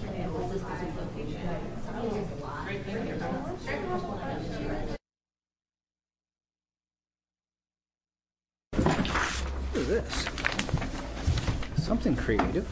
Look at this. Something creative.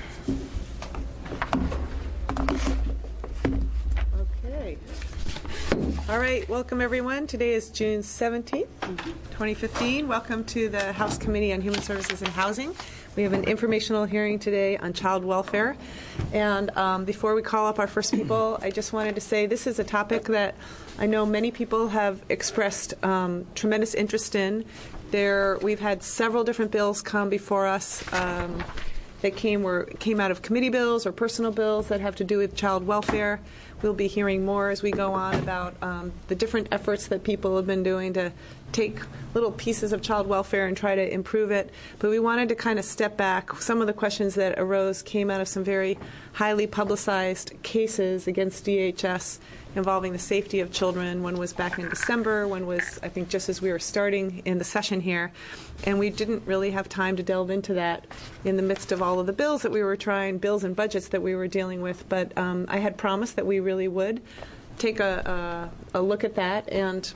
Okay. All right, welcome everyone. Today is June 17th, 2015. Welcome to the House Committee on Human Services and Housing. We have an informational hearing today on child welfare. And before we call up our first people, I just wanted to say this is a topic that I know many people have expressed tremendous interest in. We've had several different bills come before us that came out of committee bills or personal bills that have to do with child welfare. We'll be hearing more as we go on about the different efforts that people have been doing to take little pieces of child welfare and try to improve it. But we wanted to kind of step back. Some of the questions that arose came out of some very highly publicized cases against DHS involving the safety of children. One was back in December. One was, I think, just as we were starting in the session here. And we didn't really have time to delve into that in the midst of all of the bills that we were trying, bills and budgets that we were dealing with. But I had promised that we really would take a look at that. And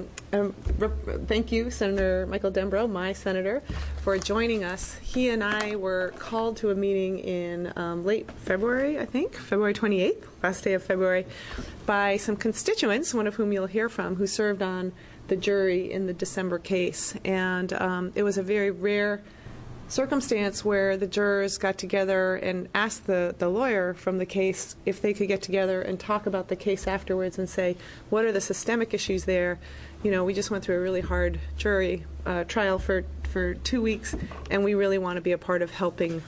thank you, Senator Michael Dembrow, my senator, for joining us. He and I were called to a meeting in late February, I think, February 28th, last day of February, by some constituents, one of whom you'll hear from, who served on the jury in the December case. And it was a very rare circumstance where the jurors got together and asked the lawyer from the case if they could get together and talk about the case afterwards and say, what are the systemic issues there? You know, we just went through a really hard jury trial for 2 weeks, and we really want to be a part of helping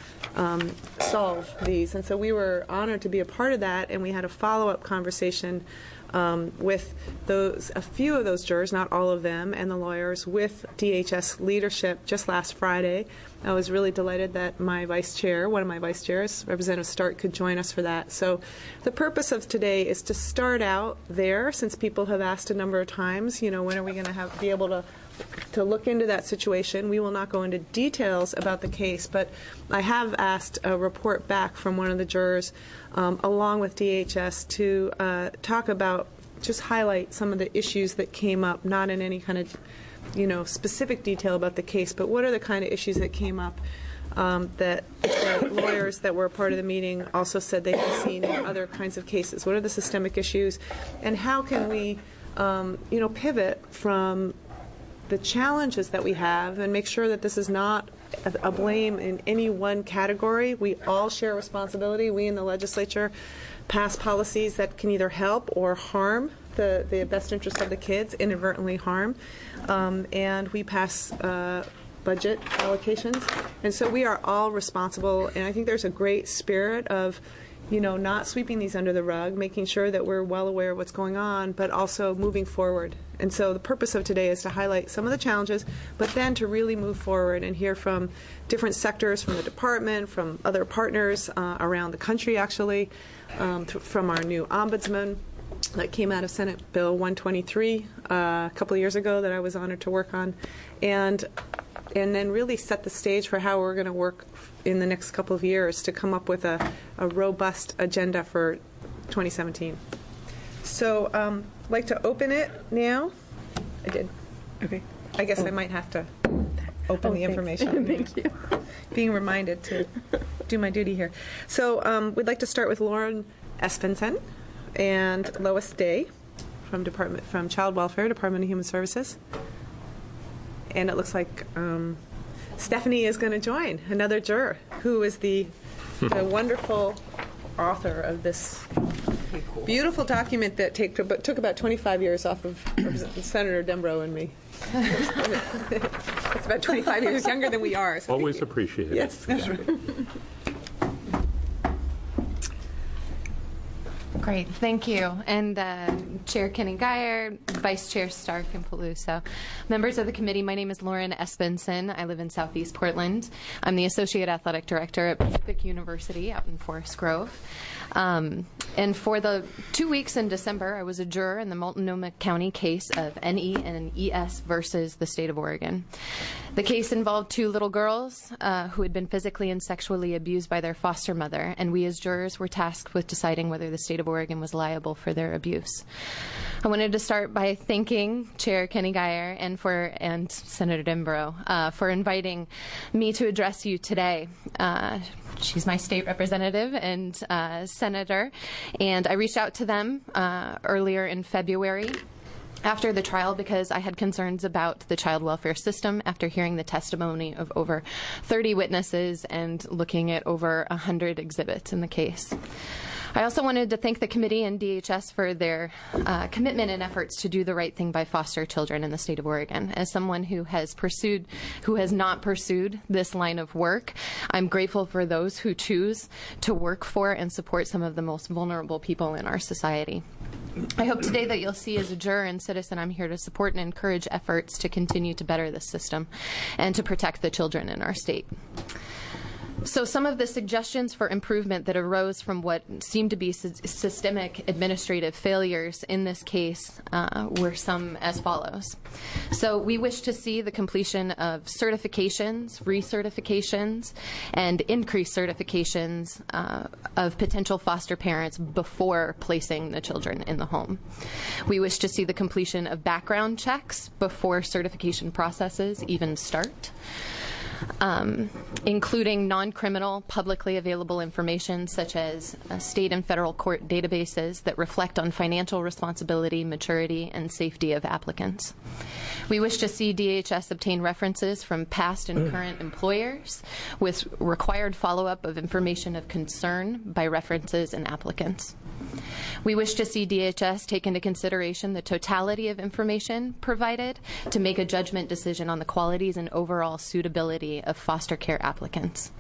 solve these. And so we were honored to be a part of that, and we had a follow-up conversation with a few of those jurors, not all of them, and the lawyers with DHS leadership just last Friday. I was really delighted that my vice chair, one of my vice chairs, Representative Stark, could join us for that. So the purpose of today is to start out there, since people have asked a number of times, you know, when are we going to be able to look into that situation. We will not go into details about the case, but I have asked a report back from one of the jurors along with DHS to talk about, just highlight some of the issues that came up, not in any kind of, you know, specific detail about the case, but what are the kind of issues that came up that the lawyers that were a part of the meeting also said they had seen in other kinds of cases. What are the systemic issues, and how can we, you know, pivot from the challenges that we have and make sure that this is not a blame in any one category. We all share responsibility. We in the legislature pass policies that can either help or harm the best interest of the kids, inadvertently harm, and we pass budget allocations. And so we are all responsible, and I think there's a great spirit of, you know, not sweeping these under the rug, making sure that we're well aware of what's going on, but also moving forward. And so the purpose of today is to highlight some of the challenges, but then to really move forward and hear from different sectors, from the department, from other partners around the country, actually, from our new ombudsman that came out of Senate Bill 123 a couple of years ago that I was honored to work on, and then really set the stage for how we're going to work in the next couple of years to come up with a robust agenda for 2017. So I'd like to open it now. I did. Okay. I guess I might have to open the information. Thank you. Being reminded to do my duty here. So we'd like to start with Lauren Espensen and Lois Day from Child Welfare, Department of Human Services. And it looks like Stephanie is going to join, another juror, who is the wonderful author of this beautiful document that took about 25 years off of Senator Dembrow and me. It's about 25 years younger than we are. So always appreciate it. Yes, that's right. Great, thank you. And Chair Kenny Geyer, Vice Chair Stark and Peluso. Members of the committee, my name is Lauren Espenson. I live in Southeast Portland. I'm the Associate Athletic Director at Pacific University out in Forest Grove. And for the 2 weeks in December, I was a juror in the Multnomah County case of NE and ES versus the state of Oregon. The case involved two little girls who had been physically and sexually abused by their foster mother, and we as jurors were tasked with deciding whether the state of Oregon was liable for their abuse. I wanted to start by thanking Chair Kenny Geyer and Senator Dimbro for inviting me to address you today. She's my state representative and senator, and I reached out to them earlier in February after the trial because I had concerns about the child welfare system after hearing the testimony of over 30 witnesses and looking at over 100 exhibits in the case. I also wanted to thank the committee and DHS for their commitment and efforts to do the right thing by foster children in the state of Oregon. As someone who has not pursued this line of work, I'm grateful for those who choose to work for and support some of the most vulnerable people in our society. I hope today that you'll see as a juror and citizen I'm here to support and encourage efforts to continue to better this system and to protect the children in our state. So some of the suggestions for improvement that arose from what seemed to be systemic administrative failures in this case were some as follows. So we wish to see the completion of certifications, recertifications, and increased certifications of potential foster parents before placing the children in the home. We wish to see the completion of background checks before certification processes even start. Including non-criminal publicly available information such as state and federal court databases that reflect on financial responsibility, maturity, and safety of applicants. We wish to see DHS obtain references from past and current employers with required follow-up of information of concern by references and applicants. We wish to see DHS take into consideration the totality of information provided to make a judgment decision on the qualities and overall suitability of foster care applicants.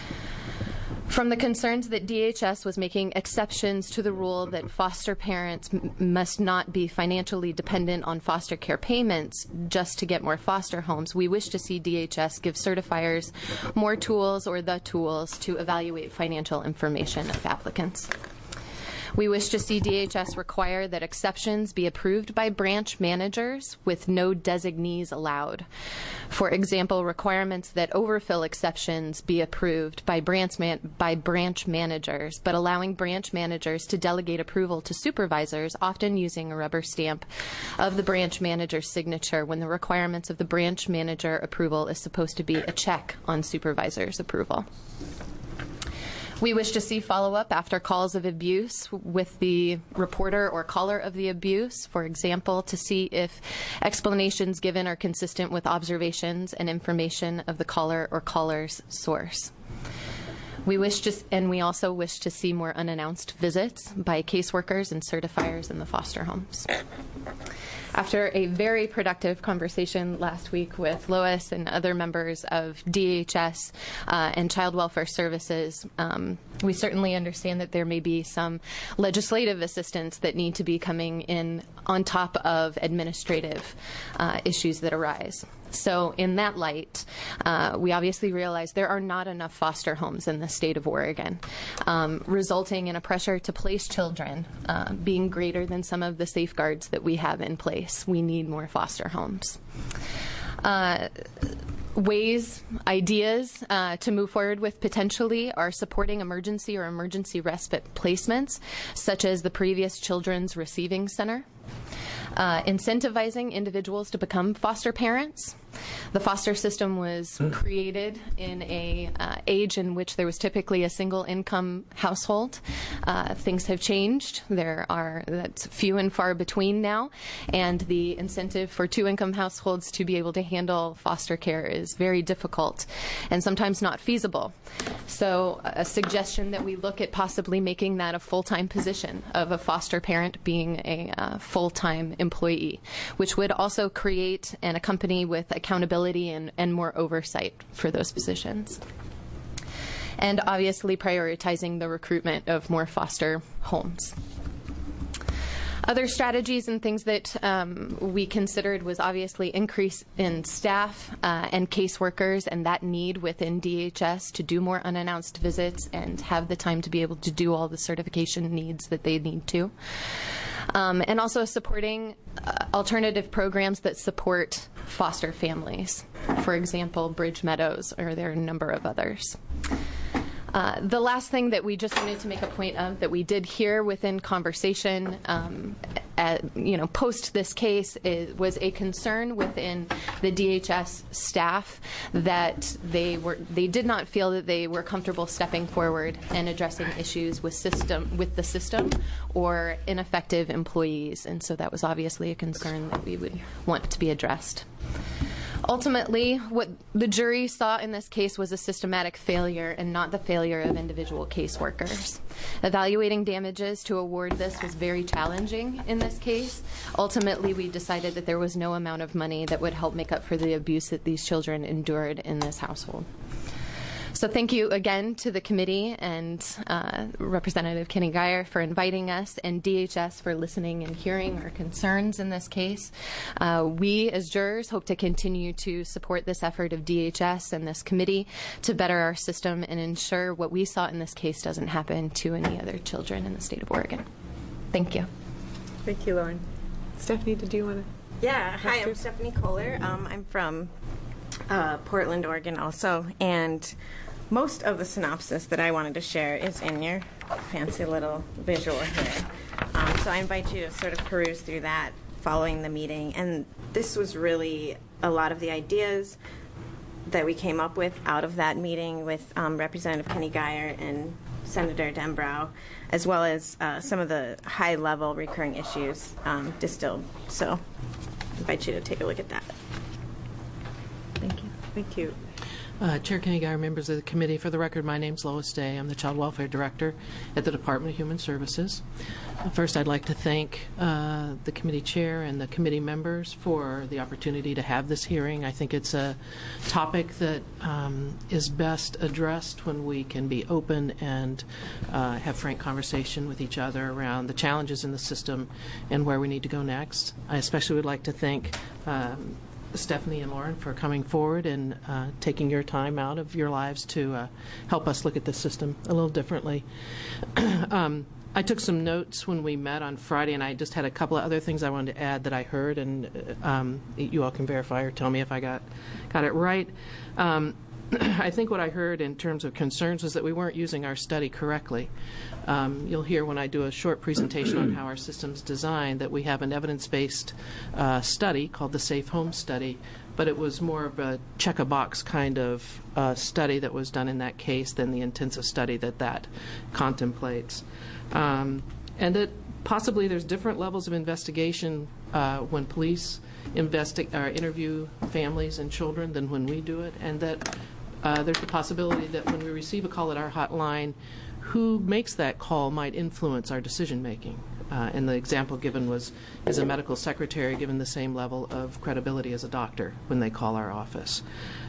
From the concerns that DHS was making exceptions to the rule that foster parents must not be financially dependent on foster care payments just to get more foster homes, we wish to see DHS give certifiers more tools or the tools to evaluate financial information of applicants. We wish to see DHS require that exceptions be approved by branch managers with no designees allowed. For example, requirements that overfill exceptions be approved by branch managers, but allowing branch managers to delegate approval to supervisors, often using a rubber stamp of the branch manager's signature when the requirements of the branch manager approval is supposed to be a check on supervisor's approval. We wish to see follow-up after calls of abuse with the reporter or caller of the abuse, for example, to see if explanations given are consistent with observations and information of the caller or caller's source. We also wish to see more unannounced visits by caseworkers and certifiers in the foster homes. After a very productive conversation last week with Lois and other members of DHS and Child Welfare Services, we certainly understand that there may be some legislative assistance that need to be coming in on top of administrative issues that arise. So in that light, we obviously realize there are not enough foster homes in the state of Oregon, resulting in a pressure to place children being greater than some of the safeguards that we have in place. We need more foster homes. Ideas to move forward with potentially are supporting emergency or emergency respite placements, such as the previous Children's Receiving Center. Incentivizing individuals to become foster parents. The foster system was created in an age in which there was typically a single income household. Things have changed. That's few and far between now, and the incentive for two-income households to be able to handle foster care is very difficult and sometimes not feasible. So a suggestion that we look at possibly making that a full-time position of a foster parent being a full-time employee, which would also create and accompany with accountability and more oversight for those positions. And obviously prioritizing the recruitment of more foster homes. Other strategies and things that we considered was obviously increase in staff and caseworkers, and that need within DHS to do more unannounced visits and have the time to be able to do all the certification needs that they need to. And also supporting alternative programs that support foster families. For example, Bridge Meadows, or there are a number of others. The last thing that we just wanted to make a point of that we did hear within conversation, post this case, was a concern within the DHS staff that they did not feel that they were comfortable stepping forward and addressing issues with the system or ineffective employees, and so that was obviously a concern that we would want to be addressed. Ultimately, what the jury saw in this case was a systematic failure and not the failure of individual caseworkers. Evaluating damages to award this was very challenging in this case. Ultimately, we decided that there was no amount of money that would help make up for the abuse that these children endured in this household. So thank you again to the committee and Representative Kenny Guyer for inviting us, and DHS for listening and hearing our concerns in this case. We as jurors hope to continue to support this effort of DHS and this committee to better our system and ensure what we saw in this case doesn't happen to any other children in the state of Oregon. Thank you. Thank you, Lauren. Stephanie, did you want to? Yeah, hi, I'm Stephanie Kohler. I'm from Portland, Oregon also, and most of the synopsis that I wanted to share is in your fancy little visual here. So I invite you to sort of peruse through that following the meeting. And this was really a lot of the ideas that we came up with out of that meeting with Representative Kenny Guyer and Senator Denbrow, as well as some of the high-level recurring issues distilled. So I invite you to take a look at that. Thank you. Thank you. Chair Kenny Guyer, members of the committee, for the record, my name's Lois Day. I'm the Child Welfare Director at the Department of Human Services. First, I'd like to thank the committee chair and the committee members for the opportunity to have this hearing. I think it's a topic that is best addressed when we can be open and have frank conversation with each other around the challenges in the system and where we need to go next. I especially would like to thank Stephanie and Lauren for coming forward and taking your time out of your lives to help us look at the system a little differently. I took some notes when we met on Friday, and I just had a couple of other things I wanted to add that I heard, and you all can verify or tell me if I got it right. I think what I heard in terms of concerns was that we weren't using our study correctly. You'll hear when I do a short presentation on how our system's designed that we have an evidence-based study called the Safe Home Study, but it was more of a check-a-box kind of study that was done in that case than the intensive study that contemplates. And that possibly there's different levels of investigation when police interview families and children than when we do it, and that there's the possibility that when we receive a call at our hotline, who makes that call might influence our decision making. And the example given is a medical secretary given the same level of credibility as a doctor when they call our office.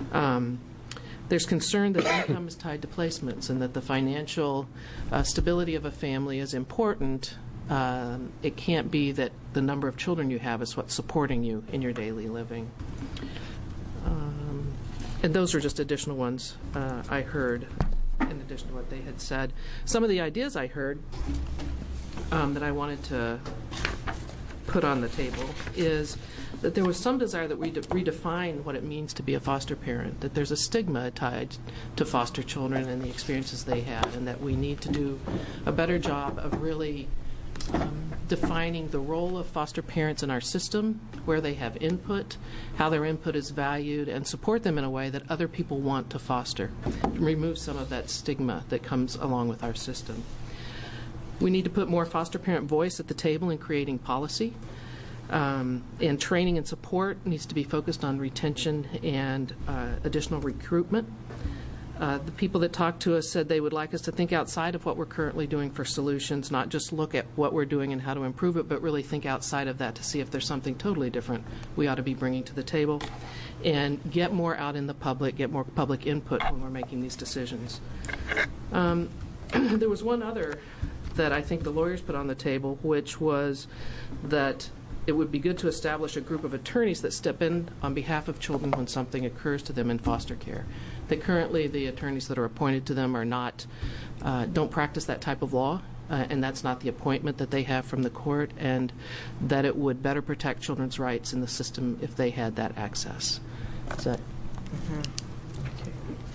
There's concern that income is tied to placements and that the financial stability of a family is important. It can't be that the number of children you have is what's supporting you in your daily living. And those are just additional ones I heard in addition to what they had said. Some of the ideas I heard that I wanted to put on the table is that there was some desire that we redefine what it means to be a foster parent, that there's a stigma tied to foster children and the experiences they have, and that we need to do a better job of really defining the role of foster parents in our system, where they have input, how their input is valued, and support them in a way that other people want to foster. Remove some of that stigma that comes along with our system. We need to put more foster parent voice at the table in creating policy. And training and support needs to be focused on retention and additional recruitment. The people that talked to us said they would like us to think outside of what we're currently doing for solutions, not just look at what we're doing and how to improve it, but really think outside of that to see if there's something totally different we ought to be bringing to the table, and get more out in the public, get more public input when we're making these decisions. There was one other that I think the lawyers put on the table, which was that it would be good to establish a group of attorneys that step in on behalf of children when something occurs to them in foster care. That currently the attorneys that are appointed to them are not, don't practice that type of law, and that's not the appointment that they have from the court, and that it would better protect children's rights in the system if they had that access. Is that? Okay.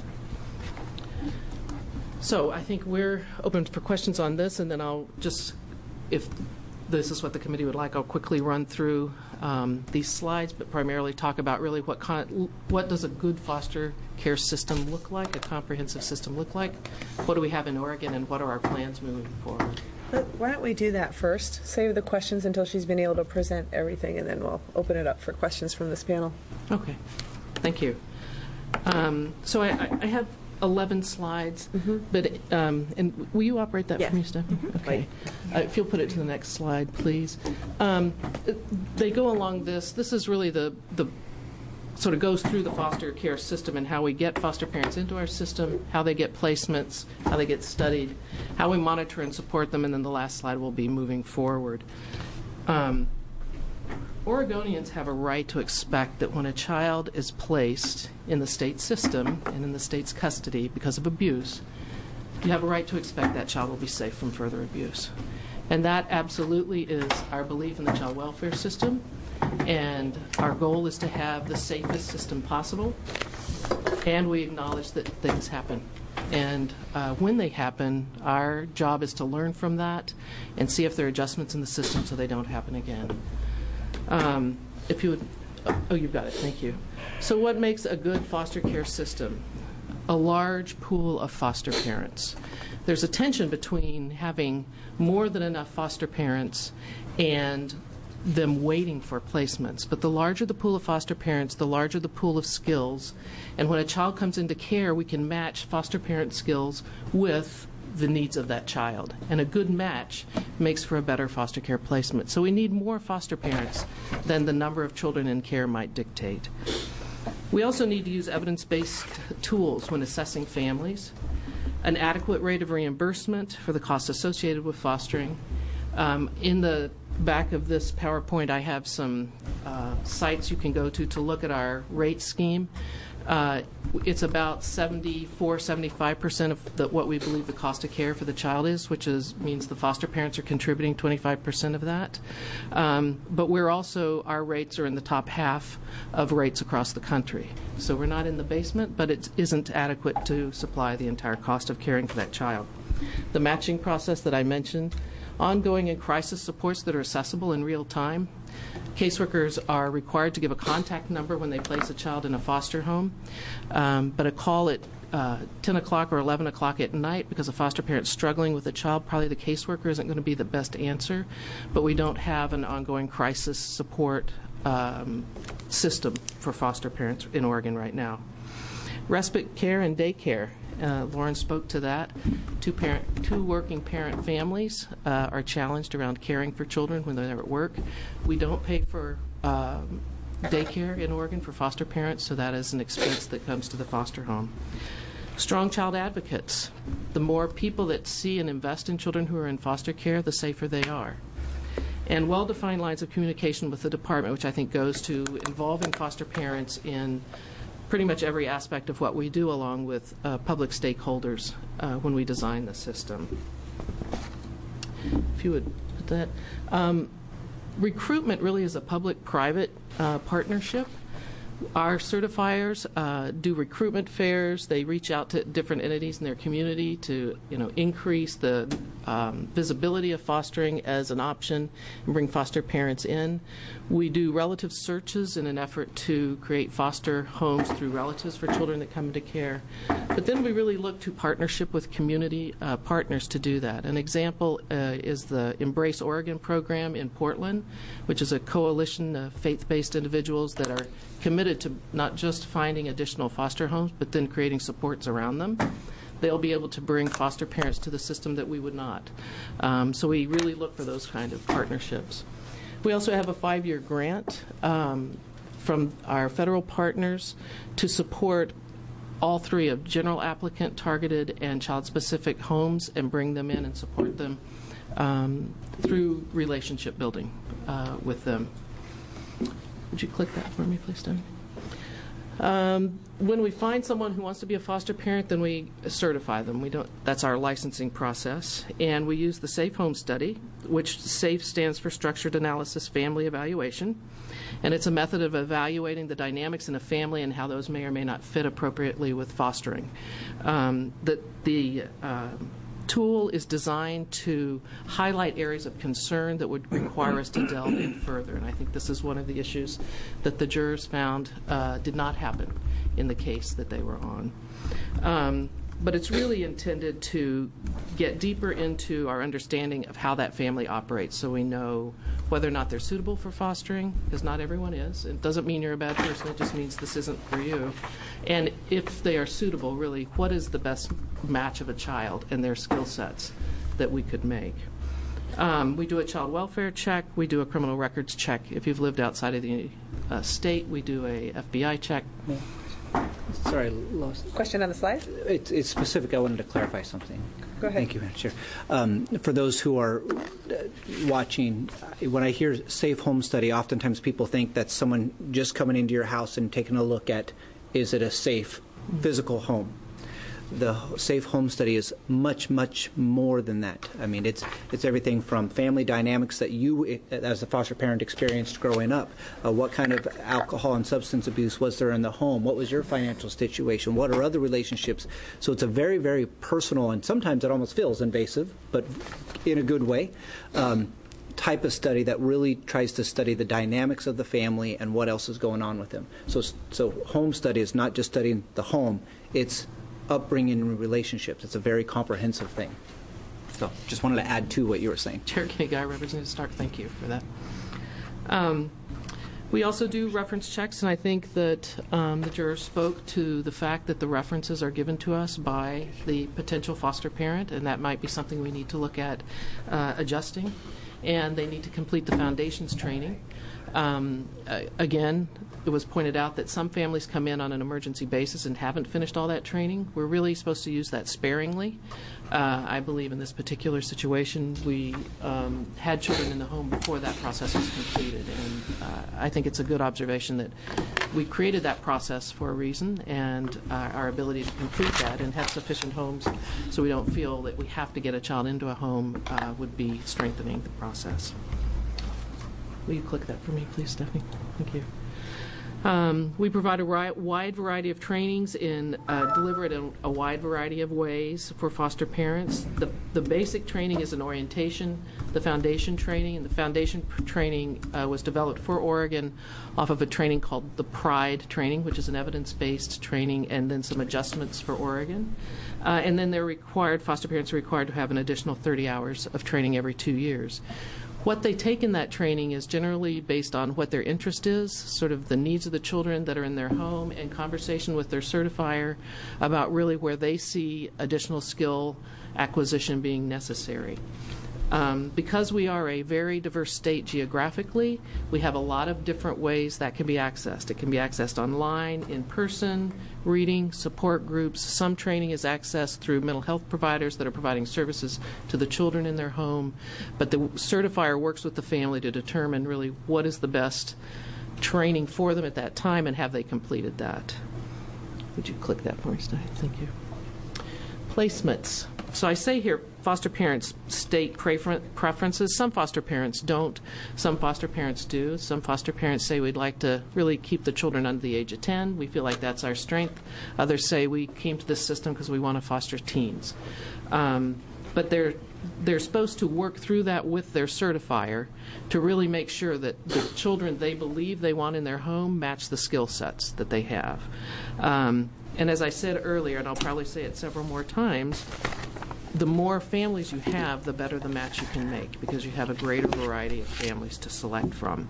So I think we're open for questions on this, and then I'll just, if this is what the committee would like, I'll quickly run through these slides, but primarily talk about really what does a good foster care system look like, a comprehensive system look like, what do we have in Oregon, and what are our plans moving forward. Why don't we do that first? Save the questions until she's been able to present everything, and then we'll open it up for questions from this panel. Okay, thank you. So I have 11 slides, but and will you operate that for me, Stephanie? Okay. If you'll put it to the next slide, please. They go along this. This is really the sort of goes through the foster care system and how we get foster parents into our system, how they get placements, how they get studied, how we monitor and support them, and then the last slide will be moving forward. Oregonians have a right to expect that when a child is placed in the state system and in the state's custody because of abuse, you have a right to expect that child will be safe from further abuse. And that absolutely is our belief in the child welfare system, and our goal is to have the safest system possible, and we acknowledge that things happen. And when they happen, our job is to learn from that and see if there are adjustments in the system so they don't happen again. If you would, oh, you've got it, thank you. So what makes a good foster care system? A large pool of foster parents. There's a tension between having more than enough foster parents and them waiting for placements. But the larger the pool of foster parents, the larger the pool of skills. And when a child comes into care, we can match foster parent skills with the needs of that child. And a good match makes for a better foster care placement. So we need more foster parents than the number of children in care might dictate. We also need to use evidence-based tools when assessing families, an adequate rate of reimbursement for the costs associated with fostering. In the back of this PowerPoint, I have some sites you can go to look at our rate scheme. It's about 74-75% of what we believe the cost of care for the child is, which means the foster parents are contributing 25% of that. But we're also, our rates are in the top half of rates across the country. So we're not in the basement, but it isn't adequate to supply the entire cost of caring for that child. The matching process that I mentioned, ongoing and crisis supports that are accessible in real time. Caseworkers are required to give a contact number when they place a child in a foster home, but a call at 10 o'clock or 11 o'clock at night because a foster parent's struggling with a child, probably the caseworker isn't going to be the best answer, but we don't have an ongoing crisis support system for foster parents in Oregon right now. Respite care and daycare. Lauren spoke to that. Two working parent families are challenged around caring for children when they're at work. We don't pay for daycare in Oregon for foster parents, so that is an expense that comes to the foster home. Strong child advocates. The more people that see and invest in children who are in foster care, the safer they are. And well-defined lines of communication with the department, which I think goes to involving foster parents in pretty much every aspect of what we do, along with public stakeholders when we design the system. If you would put that. Recruitment really is a public-private partnership. Our certifiers do recruitment fairs. They reach out to different entities in their community to, increase the visibility of fostering as an option and bring foster parents in. We do relative searches in an effort to create foster homes through relatives for children that come into care. But then we really look to partnership with community partners to do that. An example is the Embrace Oregon program in Portland, which is a coalition of faith-based individuals that are committed to not just finding additional foster homes, but then creating supports around them. They'll be able to bring foster parents to the system that we would not. So we really look for those kind of partnerships. We also have a 5-year grant from our federal partners to support all three of general applicant, targeted, and child-specific homes and bring them in and support them through relationship building with them. Would you click that for me, please, Debbie? When we find someone who wants to be a foster parent, then we certify them. That's our licensing process. And we use the SAFE Home Study, which SAFE stands for Structured Analysis Family Evaluation. And it's a method of evaluating the dynamics in a family and how those may or may not fit appropriately with fostering. The tool is designed to highlight areas of concern that would require us to delve in further. And I think this is one of the issues that the jurors found did not happen in the case that they were on. But it's really intended to get deeper into our understanding of how that family operates, so we know whether or not they're suitable for fostering, because not everyone is. It doesn't mean you're a bad person, it just means this isn't for you. And if they are suitable, really, what is the best match of a child and their skill sets that we could make? We do a child welfare check. We do a criminal records check. If you've lived outside of the state, we do a FBI check. Yeah. Sorry, Lois. Question on the slide? It's specific. I wanted to clarify something. Go ahead. Thank you, Madam Chair. For those who are watching, when I hear Safe Home Study, oftentimes people think that's someone just coming into your house and taking a look at, is it a safe physical home? The Safe Home Study is much, much more than that. I mean, it's everything from family dynamics that you, as a foster parent, experienced growing up. What kind of alcohol and substance abuse was there in the home? What was your financial situation? What are other relationships? So it's a very, very personal, and sometimes it almost feels invasive, but in a good way, type of study that really tries to study the dynamics of the family and what else is going on with them. So home study is not just studying the home, it's upbringing and relationships. It's a very comprehensive thing. So just wanted to add to what you were saying. Chair Koenig, Representative Stark, thank you for that. We also do reference checks, and I think that the jurors spoke to the fact that the references are given to us by the potential foster parent, and that might be something we need to look at adjusting. And they need to complete the foundations training. Again, it was pointed out that some families come in on an emergency basis and haven't finished all that training. We're really supposed to use that sparingly. I believe in this particular situation, we had children in the home before that process was completed. And I think it's a good observation that we created that process for a reason, and our ability to complete that and have sufficient homes so we don't feel that we have to get a child into a home would be strengthening the process. Will you click that for me, please, Stephanie? Thank you. We provide a wide variety of trainings and deliver it in a wide variety of ways for foster parents. The basic training is an orientation, the foundation training, and the foundation training was developed for Oregon off of a training called the PRIDE training, which is an evidence-based training, and then some adjustments for Oregon. And then foster parents are required to have an additional 30 hours of training every 2 years. What they take in that training is generally based on what their interest is, sort of the needs of the children that are in their home, and conversation with their certifier about really where they see additional skill acquisition being necessary. Because we are a very diverse state geographically, we have a lot of different ways that can be accessed. It can be accessed online, in person, reading, support groups. Some training is accessed through mental health providers that are providing services to the children in their home. But the certifier works with the family to determine really what is the best training for them at that time, and have they completed that. Would you click that for me, Stein? Thank you. Placements. So I say here, foster parents state preferences. Some foster parents don't. Some foster parents do. Some foster parents say we'd like to really keep the children under the age of 10. We feel like that's our strength. Others say we came to this system because we want to foster teens. But they're supposed to work through that with their certifier to really make sure that the children they believe they want in their home match the skill sets that they have. And as I said earlier, and I'll probably say it several more times, the more families you have, the better the match you can make, because you have a greater variety of families to select from.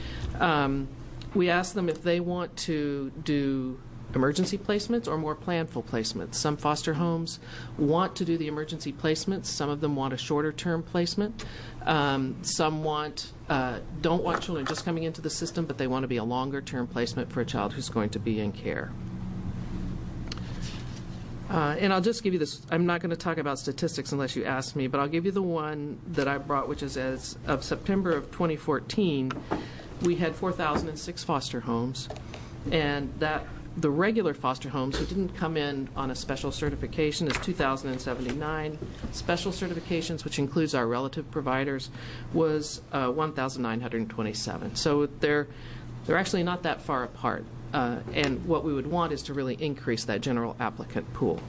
We ask them if they want to do emergency placements or more planful placements. Some foster homes want to do the emergency placements. Some of them want a shorter term placement. Some don't want children just coming into the system, but they want to be a longer term placement for a child who's going to be in care. And I'll just give you this. I'm not going to talk about statistics unless you ask me, but I'll give you the one that I brought, which is as of September of 2014, we had 4,006 foster homes, and that the regular foster homes who didn't come in on a special certification is 2,079. Special certifications, which includes our relative providers, was 1,927. So they're actually not that far apart. And what we would want is to really increase that general applicant pool.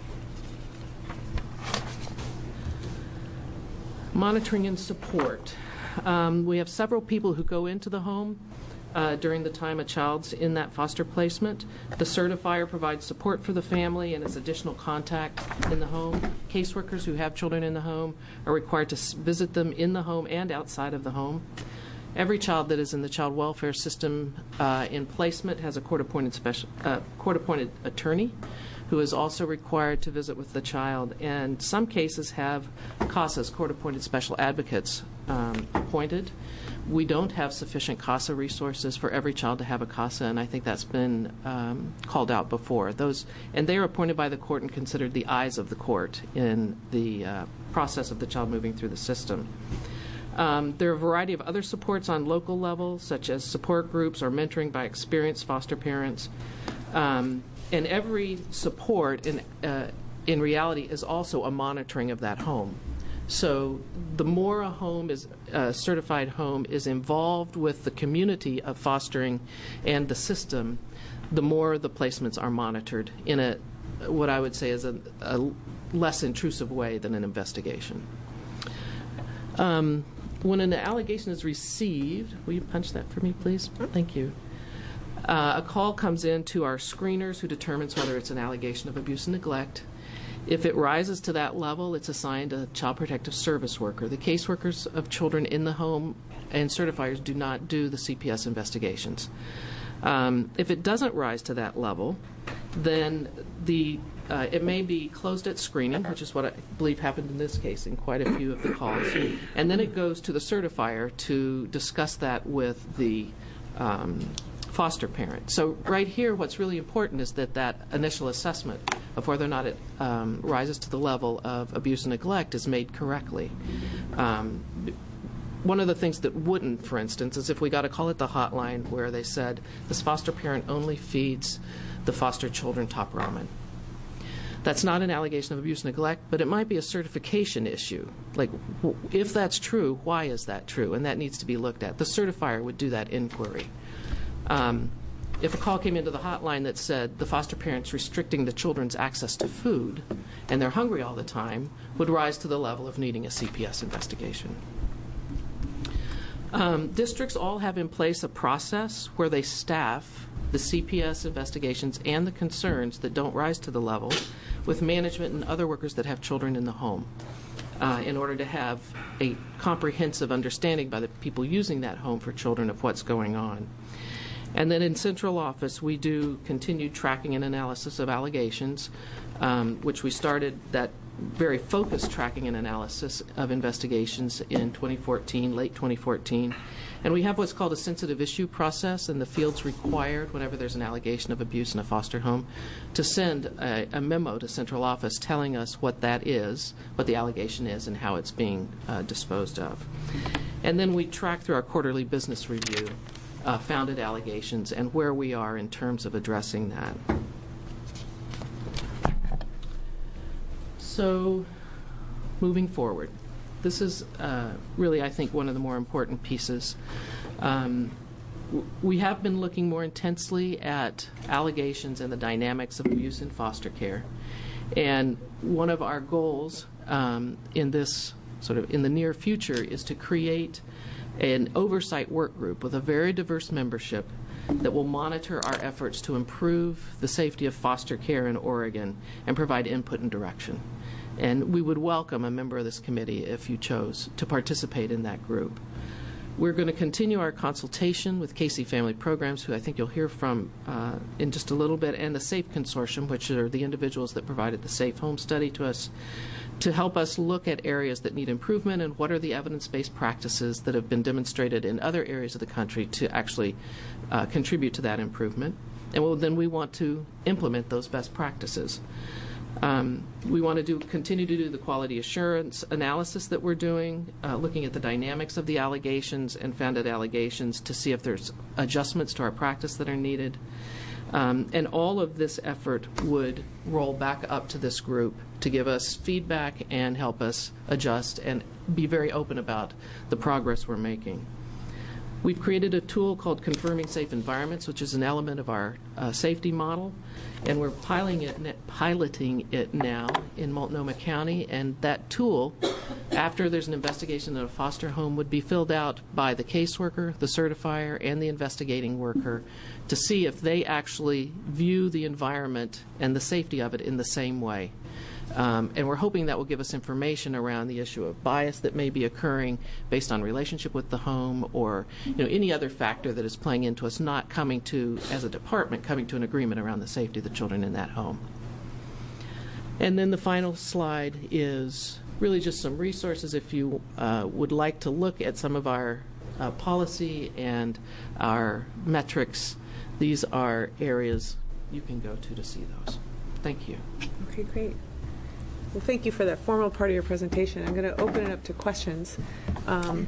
Monitoring and support. We have several people who go into the home during the time a child's in that foster placement. The certifier provides support for the family and is additional contact in the home. Caseworkers who have children in the home are required to visit them in the home and outside of the home. Every child that is in the child welfare system in placement has a court-appointed attorney who is also required to visit with the child, and some cases have CASAs, court-appointed special advocates, appointed. We don't have sufficient CASA resources for every child to have a CASA, and I think that's been called out before. And they are appointed by the court and considered the eyes of the court in the process of the child moving through the system. There are a variety of other supports on local level, such as support groups or mentoring by experienced foster parents. And every support, in reality, is also a monitoring of that home. So the more a certified home is involved with the community of fostering and the system, the more the placements are monitored in what I would say is a less intrusive way than an investigation. When an allegation is received, will you punch that for me, please? Thank you. A call comes in to our screeners who determines whether it's an allegation of abuse and neglect. If it rises to that level, it's assigned a child protective service worker. The caseworkers of children in the home and certifiers do not do the CPS investigations. If it doesn't rise to that level, then it may be closed at screening, which is what I believe happened in this case in quite a few of the calls. And then it goes to the certifier to discuss that with the foster parent. So right here, what's really important is that initial assessment of whether or not it rises to the level of abuse and neglect is made correctly. One of the things that wouldn't, for instance, is if we got a call at the hotline where they said, this foster parent only feeds the foster children top ramen. That's not an allegation of abuse and neglect, but it might be a certification issue. Like, if that's true, why is that true? And that needs to be looked at. The certifier would do that inquiry. If a call came into the hotline that said the foster parent's restricting the children's access to food and they're hungry all the time, would rise to the level of needing a CPS investigation. Districts all have in place a process where they staff the CPS investigations and the concerns that don't rise to the level with management and other workers that have children in the home in order to have a comprehensive understanding by the people using that home for children of what's going on. And then in central office, we do continued tracking and analysis of allegations, which we started that very focused tracking and analysis of investigations in 2014, late 2014. And we have what's called a sensitive issue process, and the field's required, whenever there's an allegation of abuse in a foster home, to send a memo to central office telling us what that is, what the allegation is, and how it's being disposed of. And then we track through our quarterly business review founded allegations and where we are in terms of addressing that. So, moving forward, this is really, I think, one of the more important pieces. We have been looking more intensely at allegations and the dynamics of abuse in foster care. And one of our goals in this in the near future is to create an oversight work group with a very diverse membership that will monitor our efforts to improve the safety of foster care in Oregon and provide input and direction. And we would welcome a member of this committee if you chose to participate in that group. We're going to continue our consultation with Casey Family Programs, who I think you'll hear from in just a little bit, and the SAFE Consortium, which are the individuals that provided the SAFE Home Study to us, to help us look at areas that need improvement and what are the evidence-based practices that have been demonstrated in other areas of the country to actually contribute to that improvement. And then we want to implement those best practices. We want to continue to do the quality assurance analysis that we're doing, looking at the dynamics of the allegations and founded allegations to see if there's adjustments to our practice that are needed. And all of this effort would roll back up to this group to give us feedback and help us adjust and be very open about the progress we're making. We've created a tool called Confirming Safe Environments, which is an element of our safety model, and we're piloting it now in Multnomah County. And that tool, after there's an investigation in a foster home, would be filled out by the caseworker, the certifier, and the investigating worker to see if they actually view the environment and the safety of it in the same way. And we're hoping that will give us information around the issue of bias that may be occurring based on relationship with the home, or any other factor that is playing into us not coming to, as a department, coming to an agreement around the safety of the children in that home. And then the final slide is really just some resources if you would like to look at some of our policy and our metrics. These are areas you can go to see those. Thank you. Okay, great. Well, thank you for that formal part of your presentation. I'm going to open it up to questions. I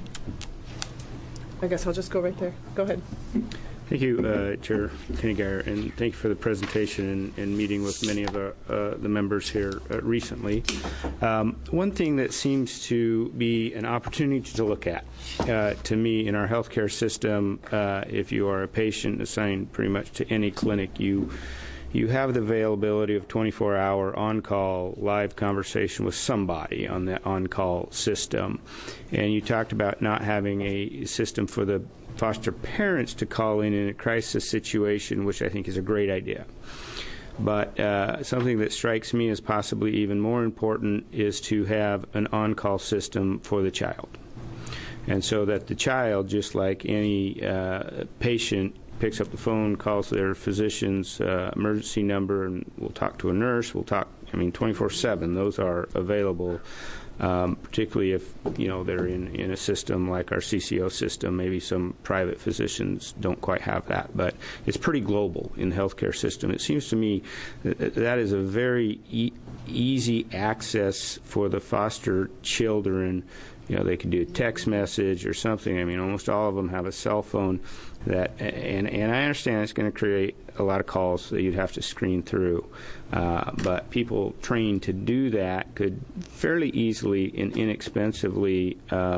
guess I'll just go right there. Go ahead. Thank you, Chair Kenny Geyer, and thank you for the presentation and meeting with many of the members here recently. One thing that seems to be an opportunity to look at, to me, in our healthcare system, if you are a patient assigned pretty much to any clinic, you have the availability of 24-hour on-call live conversation with somebody on the on-call system. And you talked about not having a system for the foster parents to call in a crisis situation, which I think is a great idea. But something that strikes me as possibly even more important is to have an on-call system for the child. And so that the child, just like any patient, picks up the phone, calls their physician's emergency number, and we'll talk to a nurse. We'll talk, 24/7. Those are available, particularly if, they're in a system like our CCO system. Maybe some private physicians don't quite have that, but it's pretty global in the healthcare system. It seems to me that is a very easy access for the foster children. They can do a text message or something. Almost all of them have a cell phone. And I understand it's going to create a lot of calls that you'd have to screen through. But people trained to do that could fairly easily and inexpensively,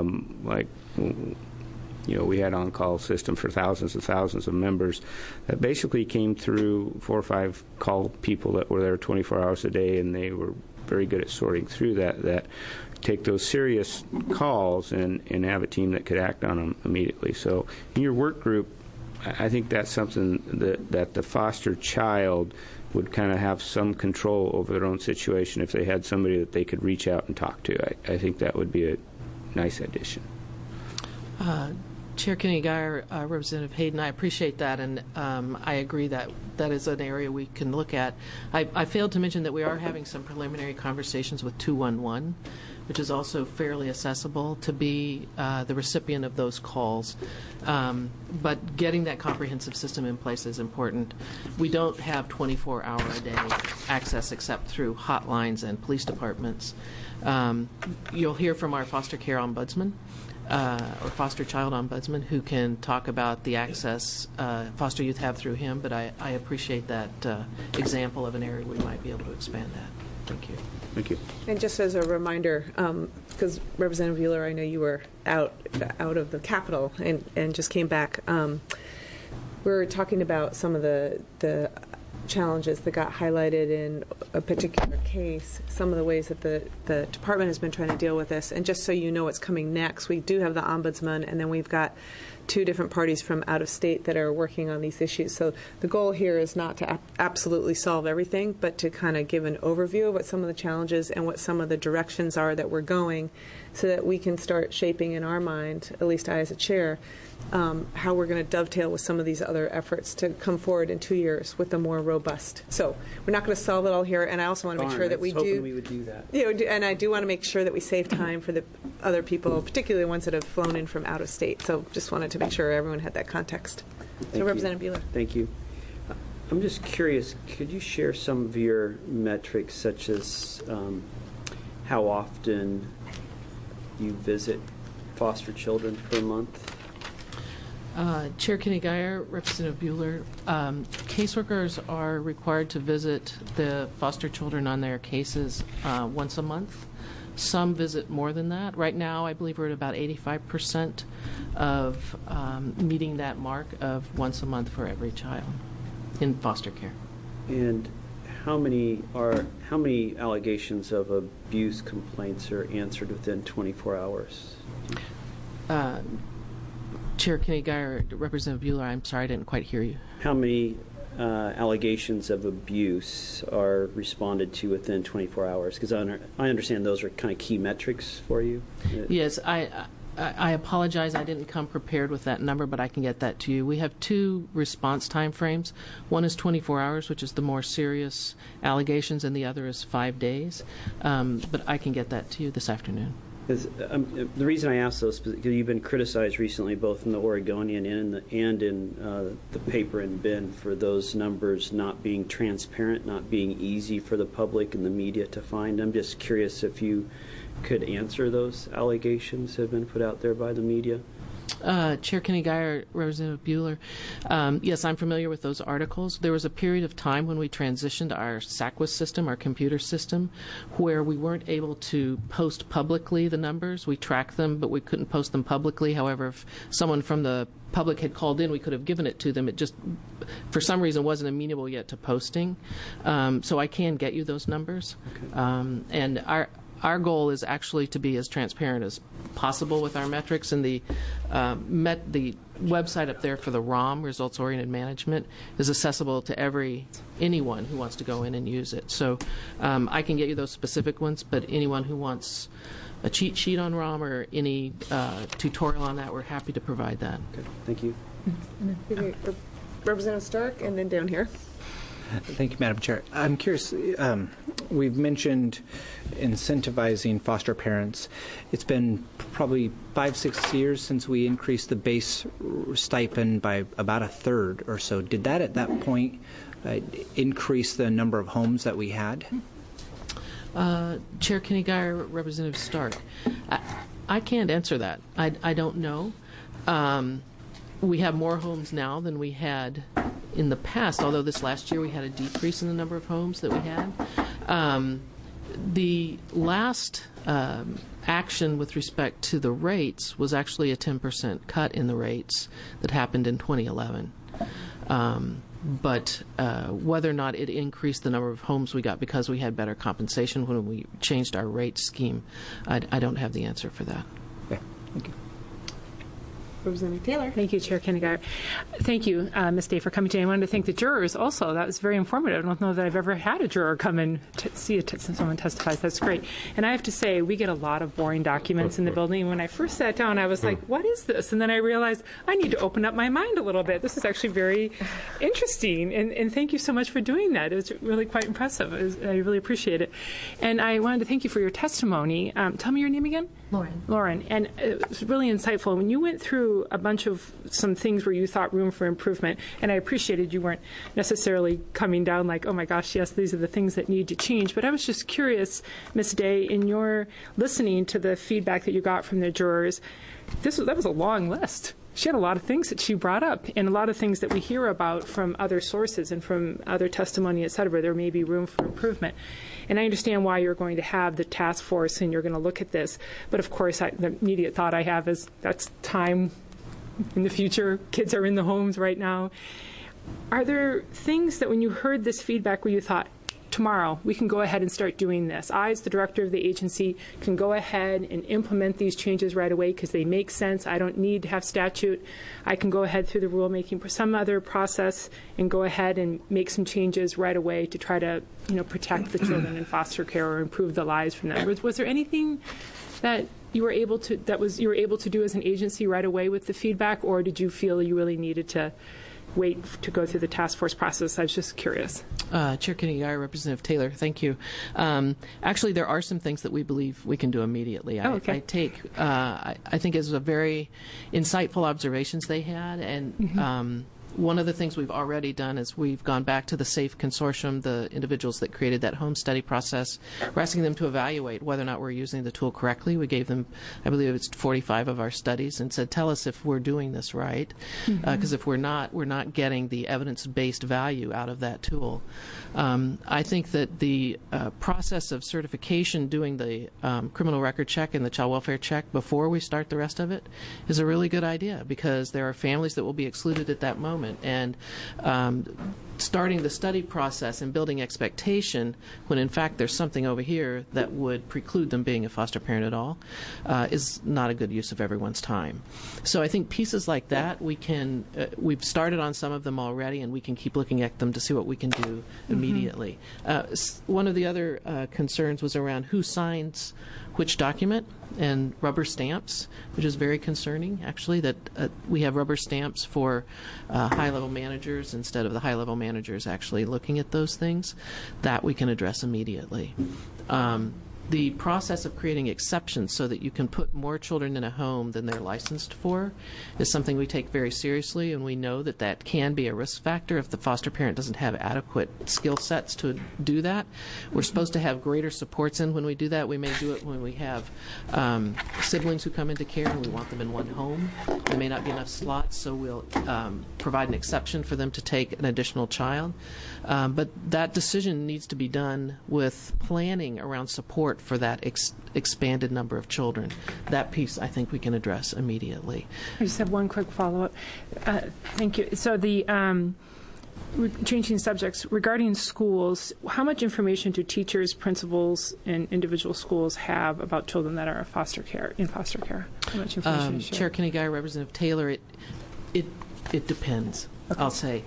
we had on-call system for thousands and thousands of members that basically came through 4 or 5 call people that were there 24 hours a day, and they were very good at sorting through that take those serious calls and have a team that could act on them immediately. So in your work group, I think that's something that the foster child would kind of have some control over their own situation if they had somebody that they could reach out and talk to. I think that would be a nice addition. Chair Kenny Geyer, Representative Hayden, I appreciate that, and I agree that that is an area we can look at. I failed to mention that we are having some preliminary conversations with 211, which is also fairly accessible to be the recipient of those calls. But getting that comprehensive system in place is important. We don't have 24-hour-a-day access except through hotlines and police departments. You'll hear from our foster care ombudsman, or foster child ombudsman, who can talk about the access foster youth have through him, but I appreciate that example of an area we might be able to expand that. Thank you. Thank you. And just as a reminder, because Representative Buehler, I know you were out of the Capitol and just came back, we were talking about some of the challenges that got highlighted in a particular case, some of the ways that the department has been trying to deal with this. And just so you know what's coming next, we do have the ombudsman, and then we've got 2 different parties from out of state that are working on these issues. So the goal here is not to absolutely solve everything, but to kind of give an overview of what some of the challenges and what some of the directions are that we're going, so that we can start shaping in our mind, at least I as a chair, how we're going to dovetail with some of these other efforts to come forward in 2 years with a more robust. So we're not going to solve it all here, and I also want to make sure that we do. We would do that. And I do want to make sure that we save time for the other people, particularly the ones that have flown in from out of state. So just wanted to make sure everyone had that context. So Representative Buehler. Thank you. I'm just curious, could you share some of your metrics, such as how often you visit foster children per month? Chair Kenny Geyer, Representative Bueller, caseworkers are required to visit the foster children on their cases once a month. Some visit more than that. Right now, I believe we're at about 85% of meeting that mark of once a month for every child in foster care. And how many allegations of abuse complaints are answered within 24 hours? Chair Kenny Geyer, Representative Bueller, I'm sorry, I didn't quite hear you. How many allegations of abuse are responded to within 24 hours? Because I understand those are kind of key metrics for you. Yes, I apologize. I didn't come prepared with that number, but I can get that to you. We have two response time frames. One is 24 hours, which is the more serious allegations, and the other is 5 days. But I can get that to you this afternoon. The reason I ask those is because you've been criticized recently, both in the Oregonian and in the paper in Bend, for those numbers not being transparent, not being easy for the public and the media to find. I'm just curious if you could answer those allegations that have been put out there by the media. Chair Kenny Geyer, Representative Bueller, yes, I'm familiar with those articles. There was a period of time when we transitioned our SACWIS system, our computer system, where we weren't able to post publicly the numbers. We tracked them, but we couldn't post them publicly. However, if someone from the public had called in, we could have given it to them. It just, for some reason, wasn't amenable yet to posting. So I can get you those numbers. Okay. And our goal is actually to be as transparent as possible with our metrics, and the website up there for the ROM, Results Oriented Management, is accessible to anyone who wants to go in and use it. So I can get you those specific ones, but anyone who wants a cheat sheet on ROM or any tutorial on that, we're happy to provide that. Okay, thank you. Representative Stark, and then down here. Thank you, Madam Chair. I'm curious, we've mentioned incentivizing foster parents. It's been probably 5-6 years since we increased the base stipend by about a third or so. Did that at that point increase the number of homes that we had? Chair Kenny Geyer, Representative Stark, I can't answer that. I don't know. We have more homes now than we had in the past, although this last year we had a decrease in the number of homes that we had. The last action with respect to the rates was actually a 10% cut in the rates that happened in 2011. But whether or not it increased the number of homes we got because we had better compensation when we changed our rate scheme, I don't have the answer for that. Okay, thank you. Representative Taylor. Thank you, Chair Kenny-Geyer. Thank you, Ms. Day, for coming today. I wanted to thank the jurors also. That was very informative. I don't know that I've ever had a juror come and see someone testify. That's great. And I have to say, we get a lot of boring documents in the building. And when I first sat down, I was like, what is this? And then I realized I need to open up my mind a little bit. This is actually very interesting. And thank you so much for doing that. It was really quite impressive. I really appreciate it. And I wanted to thank you for your testimony. Tell me your name again. Lauren. And it was really insightful. When you went through a bunch of some things where you thought room for improvement, and I appreciated you weren't necessarily coming down like, oh my gosh, yes, these are the things that need to change. But I was just curious, Ms. Day, in your listening to the feedback that you got from the jurors, that was a long list. She had a lot of things that she brought up, and a lot of things that we hear about from other sources and from other testimony, et cetera. There may be room for improvement. And I understand why you're going to have the task force and you're going to look at this. But of course, the immediate thought I have is that's time in the future. Kids are in the homes right now. Are there things that when you heard this feedback where you thought, tomorrow we can go ahead and start doing this? I, as the director of the agency, can go ahead and implement these changes right away because they make sense. I don't need to have statute. I can go ahead through the rulemaking for some other process and go ahead and make some changes right away to try to, protect the children in foster care or improve the lives from them. Was there anything that you were able to do as an agency right away with the feedback, or did you feel you really needed to wait to go through the task force process? I was just curious. Chair Kenny-Geyer, Representative Taylor, thank you. Actually, there are some things that we believe we can do immediately. I think it was a very insightful observations they had, and one of the things we've already done is we've gone back to the SAFE Consortium, the individuals that created that home study process. We're asking them to evaluate whether or not we're using the tool correctly. We gave them, I believe it's 45 of our studies, and said, tell us if we're doing this right. Because if we're not getting the evidence-based value out of that tool. I think that the process of certification, doing the criminal record check and the child welfare check before we start the rest of it, is a really good idea, because there are families that will be excluded at that moment. And starting the study process and building expectation when in fact there's something over here that would preclude them being a foster parent at all is not a good use of everyone's time. So I think pieces like that we've started on some of them already, and we can keep looking at them to see what we can do immediately. One of the other concerns was around who signs which document, and rubber stamps, which is very concerning, actually, that we have rubber stamps for high-level managers instead of the high-level managers actually looking at those things. That we can address immediately. The process of creating exceptions so that you can put more children in a home than they're licensed for is something we take very seriously, and we know that that can be a risk factor if the foster parent doesn't have adequate skill sets to do that. We're supposed to have greater supports in when we do that. We may do it when we have siblings who come into care and we want them in one home. There may not be enough slots, so we'll provide an exception for them to take an additional child. But that decision needs to be done with planning around support for that expanded number of children. That piece I think we can address immediately. I just have one quick follow-up. Thank you. So the changing subjects regarding schools, how much information do teachers, principals, and individual schools have about children that are in foster care? How much information is shared? Chair Kenny Guy, Representative Taylor, it depends. Okay. I'll say.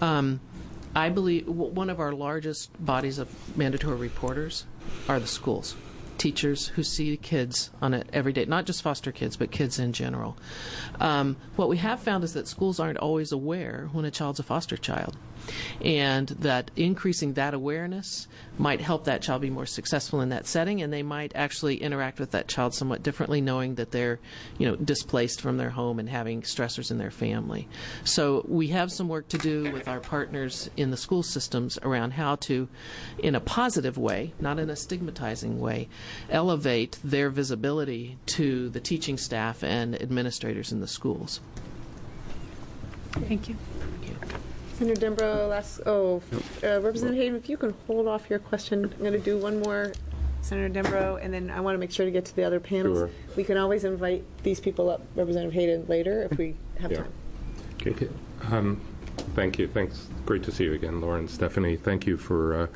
I believe one of our largest bodies of mandatory reporters are the schools, teachers who see kids on it every day, not just foster kids, but kids in general. What we have found is that schools aren't always aware when a child's a foster child, and that increasing that awareness might help that child be more successful in that setting, and they might actually interact with that child somewhat differently, knowing that they're displaced from their home and having stressors in their family. So we have some work to do with our partners in the school systems around how to, in a positive way, not in a stigmatizing way, elevate their visibility to the teaching staff and administrators in the schools. Thank you. Senator Dembrow, Representative Hayden, if you can hold off your question. I'm going to do one more, Senator Dembrow, and then I want to make sure to get to the other panels. Sure. We can always invite these people up, Representative Hayden, later if we have time. Okay. Thank you. Thanks. Great to see you again, Laura and Stephanie. Thank you for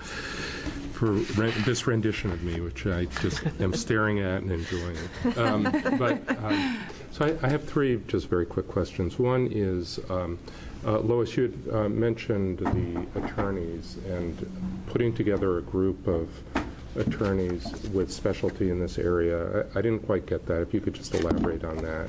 this rendition of me, which I just am staring at and enjoying. So I have three just very quick questions. One is, Lois, you had mentioned the attorneys and putting together a group of attorneys with specialty in this area. I didn't quite get that. If you could just elaborate on that.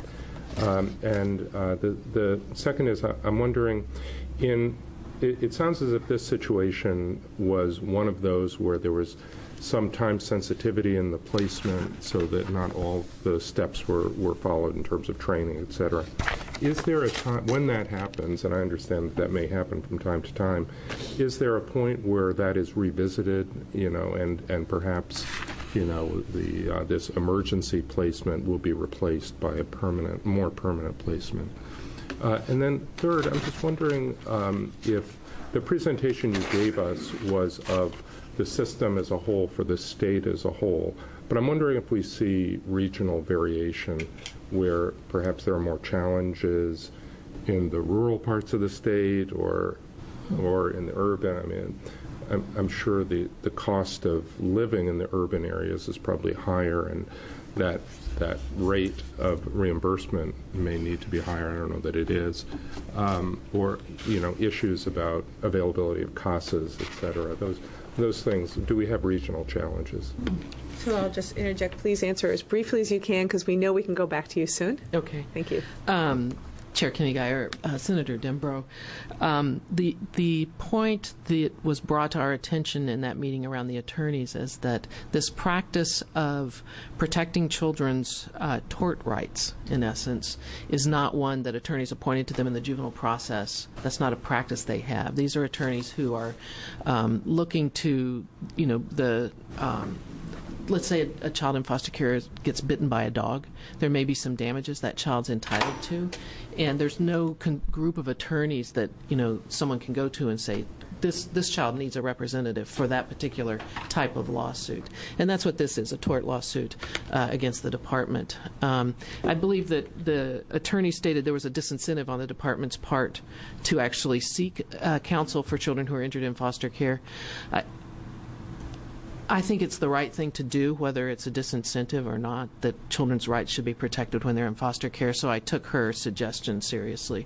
The second is, I'm wondering, it sounds as if this situation was one of those where there was some time sensitivity in the placement so that not all the steps were followed in terms of training, et cetera. Is there a time, when that happens, and I understand that may happen from time to time, is there a point where that is revisited, and perhaps, this emergency placement will be replaced by a more permanent placement? And then third, I'm just wondering if the presentation you gave us was of the system as a whole for the state as a whole, but I'm wondering if we see regional variation where perhaps there are more challenges in the rural parts of the state or in the urban. I mean, I'm sure the cost of living in the urban areas is probably higher, and that rate of reimbursement may need to be higher. I don't know that it is. Or, issues about availability of CASAs, et cetera. Those things, do we have regional challenges? So I'll just interject. Please answer as briefly as you can, because we know we can go back to you soon. Okay. Thank you. Chair Kenny Geyer, Senator Dembro. The point that was brought to our attention in that meeting around the attorneys is that this practice of protecting children's tort rights, in essence, is not one that attorneys appointed to them in the juvenile process. That's not a practice they have. These are attorneys who are looking to, let's say a child in foster care gets bitten by a dog. There may be some damages that child's entitled to, and there's no group of attorneys that someone can go to and say, this child needs a representative for that particular type of lawsuit. And that's what this is, a tort lawsuit against the department. I believe that the attorney stated there was a disincentive on the department's part to actually seek counsel for children who are injured in foster care. I think it's the right thing to do, whether it's a disincentive or not, that children's rights should be protected when they're in foster care, so I took her suggestion seriously.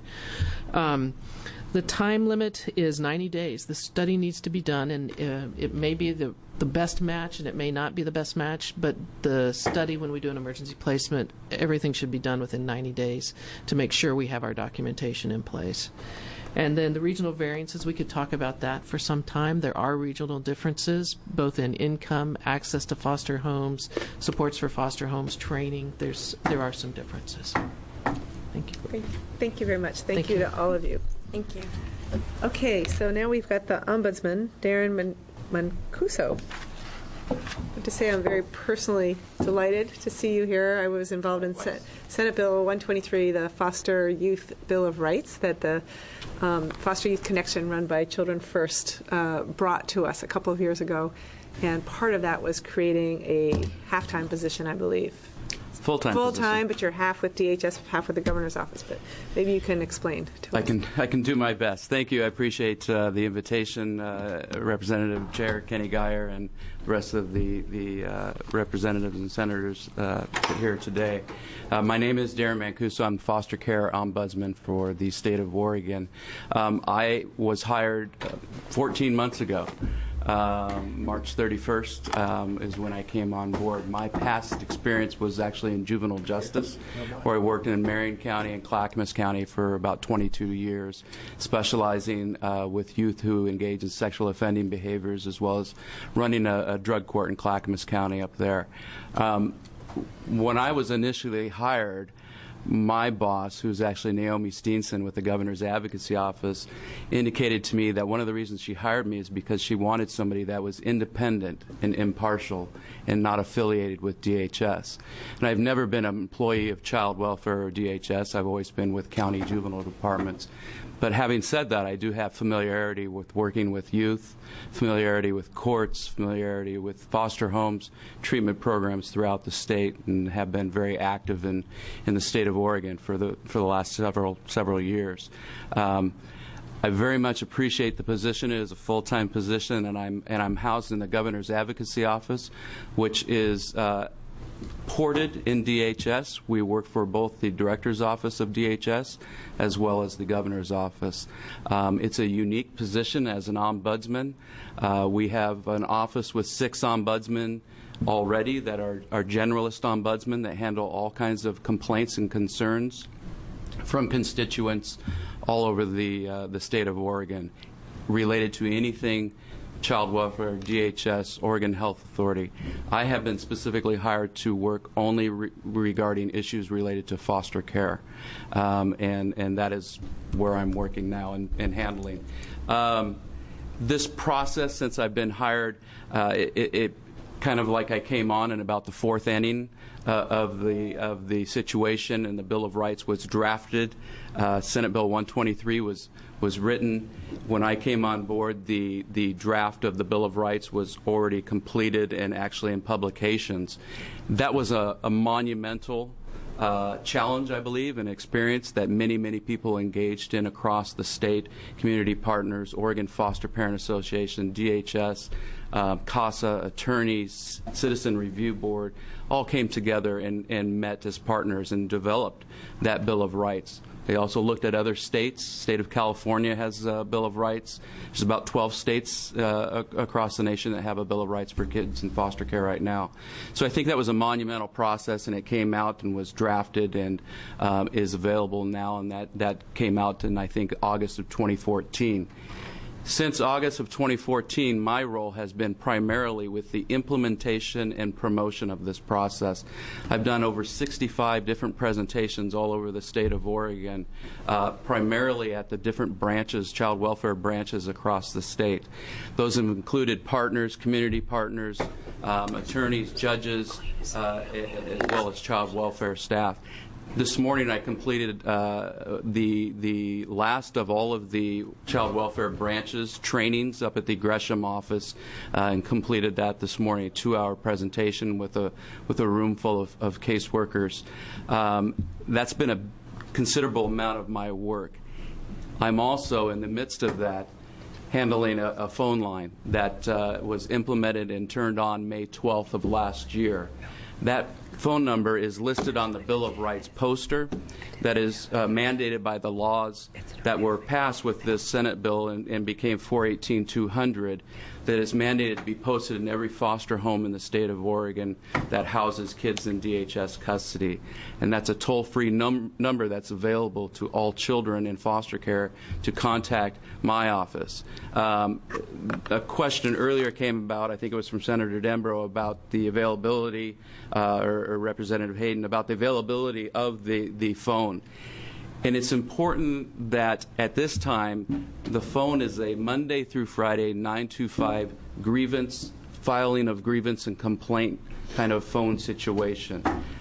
The time limit is 90 days. The study needs to be done, and it may be the best match, and it may not be the best match, but the study, when we do an emergency placement, everything should be done within 90 days to make sure we have our documentation in place. And then the regional variances, we could talk about that for some time. There are regional differences, both in income, access to foster homes, supports for foster homes, training. There are some differences. Thank you. Great. Thank you very much. Thank you to all of you. Thank you. Okay, so now we've got the Ombudsman, Darren Mancuso. I have to say I'm very personally delighted to see you here. I was involved in Senate Bill 123, the Foster Youth Bill of Rights, that the Foster Youth Connection, run by Children First, brought to us a couple of years ago. And part of that was creating a half-time position, I believe. Full-time, but you're half with DHS, half with the governor's office. But maybe you can explain to us. I can do my best. Thank you. I appreciate the invitation, Representative Chair Kenny Geyer, and the rest of the representatives and senators here today. My name is Darren Mancuso. I'm the Foster Care Ombudsman for the state of Oregon. I was hired 14 months ago. March 31st is when I came on board. My past experience was actually in juvenile justice, where I worked in Marion County and Clackamas County for about 22 years, specializing with youth who engage in sexual offending behaviors, as well as running a drug court in Clackamas County up there. When I was initially hired, my boss, who's actually Naomi Steenson with the Governor's Advocacy Office, indicated to me that one of the reasons she hired me is because she wanted somebody that was independent and impartial and not affiliated with DHS. And I've never been an employee of child welfare or DHS. I've always been with county juvenile departments. But having said that, I do have familiarity with working with youth, familiarity with courts, familiarity with foster homes, treatment programs throughout the state, and have been very active in the state of Oregon for the last several years. I very much appreciate the position. It is a full-time position, and I'm housed in the Governor's Advocacy Office, which is ported in DHS. We work for both the Director's Office of DHS as well as the Governor's Office. It's a unique position as an ombudsman. We have an office with 6 ombudsmen already that are generalist ombudsmen that handle all kinds of complaints and concerns from constituents all over the state of Oregon related to anything child welfare, DHS, Oregon Health Authority. I have been specifically hired to work only regarding issues related to foster care, and that is where I'm working now and handling. This process, since I've been hired, it kind of like I came on in about the 4th inning of the situation, and the Bill of Rights was drafted. Senate Bill 123 was written. When I came on board, the draft of the Bill of Rights was already completed and actually in publications. That was a monumental challenge, I believe, and experience that many, many people engaged in across the state, community partners, Oregon Foster Parent Association, DHS, CASA, attorneys, Citizen Review Board, all came together and met as partners and developed that Bill of Rights. They also looked at other states. State of California has a Bill of Rights. There's about 12 states across the nation that have a Bill of Rights for kids in foster care right now. So I think that was a monumental process, and it came out and was drafted and is available now, and that came out in, I think, August of 2014. Since August of 2014, my role has been primarily with the implementation and promotion of this process. I've done over 65 different presentations all over the state of Oregon, primarily at the different branches, child welfare branches across the state. Those have included partners, community partners, attorneys, judges, as well as child welfare staff. This morning I completed the last of all of the child welfare branches trainings up at the Gresham office and completed that this morning, a 2-hour presentation with a room full of caseworkers. That's been a considerable amount of my work. I'm also in the midst of that handling a phone line that was implemented and turned on May 12th of last year. That phone number is listed on the Bill of Rights poster that is mandated by the laws that were passed with this Senate bill and became 418-200, that is mandated to be posted in every foster home in the state of Oregon that houses kids in DHS custody. And that's a toll-free number that's available to all children in foster care to contact my office. A question earlier came about, I think it was from Senator Dembro, about the availability, or Representative Hayden, about the availability of the phone. And it's important that at this time, the phone is a Monday through Friday 9-to-5 grievance, filing of grievance and complaint kind of phone situation.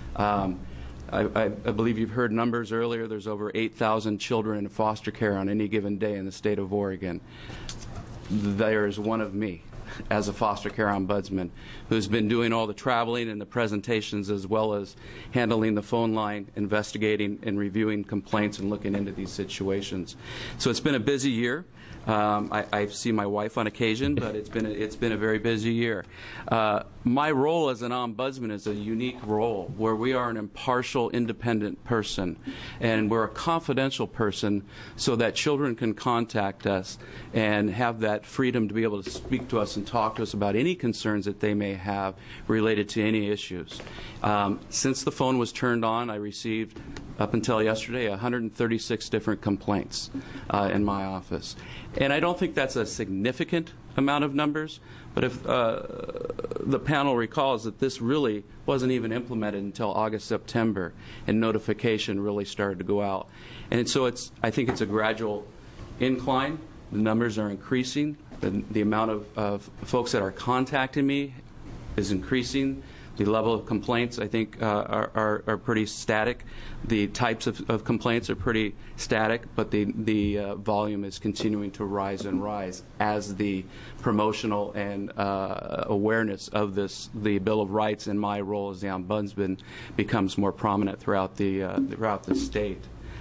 I believe you've heard numbers earlier. There's over 8,000 children in foster care on any given day in the state of Oregon. There is one of me as a foster care ombudsman who's been doing all the traveling and the presentations, as well as handling the phone line, investigating and reviewing complaints and looking into these situations. So it's been a busy year. I see my wife on occasion, but it's been a very busy year. My role as an ombudsman is a unique role where we are an impartial, independent person, and we're a confidential person so that children can contact us and have that freedom to be able to speak to us and talk to us about any concerns that they may have related to any issues. Since the phone was turned on, I received, up until yesterday, 136 different complaints in my office. And I don't think that's a significant amount of numbers, but if the panel recalls that this really wasn't even implemented until August, September, and notification really started to go out. And so I think it's a gradual incline. The numbers are increasing. The amount of folks that are contacting me is increasing. The level of complaints, I think, are pretty static. The types of complaints are pretty static, but the volume is continuing to rise and rise as the promotional and awareness of the Bill of Rights and my role as the ombudsman becomes more prominent throughout the state.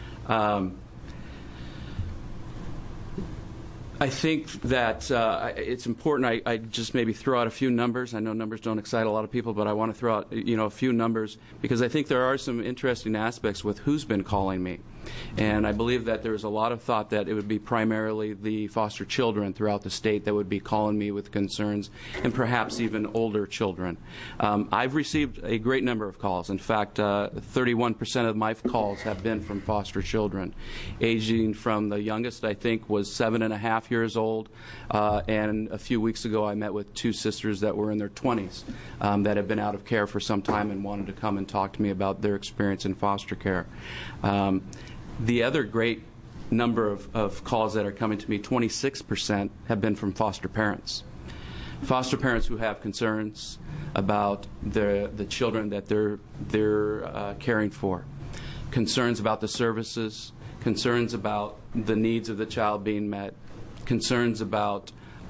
I think that it's important. I just maybe throw out a few numbers. I know numbers don't excite a lot of people, but I want to throw out a few numbers because I think there are some interesting aspects with who's been calling me. And I believe that there's a lot of thought that it would be primarily the foster children throughout the state that would be calling me with concerns, and perhaps even older children. I've received a great number of calls. In fact, 31% of my calls have been from foster children, aging from the youngest, I think, was 7.5 years old. And a few weeks ago, I met with two sisters that were in their 20s that have been out of care for some time and wanted to come and talk to me about their experience in foster care. The other great number of calls that are coming to me, 26%, have been from foster parents. Foster parents who have concerns about the children that they're caring for, concerns about the services, concerns about the needs of the child being met, concerns about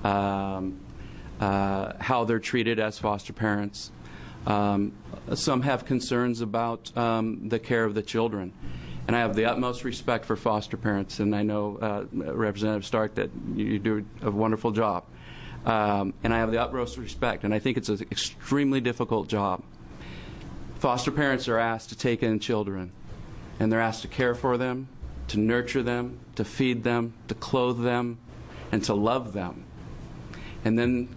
how they're treated as foster parents. Some have concerns about the care of the children. And I have the utmost respect for foster parents, and I know, Representative Stark, that you do a wonderful job. And I have the utmost respect, and I think it's an extremely difficult job. Foster parents are asked to take in children, and they're asked to care for them, to nurture them, to feed them, to clothe them, and to love them. And then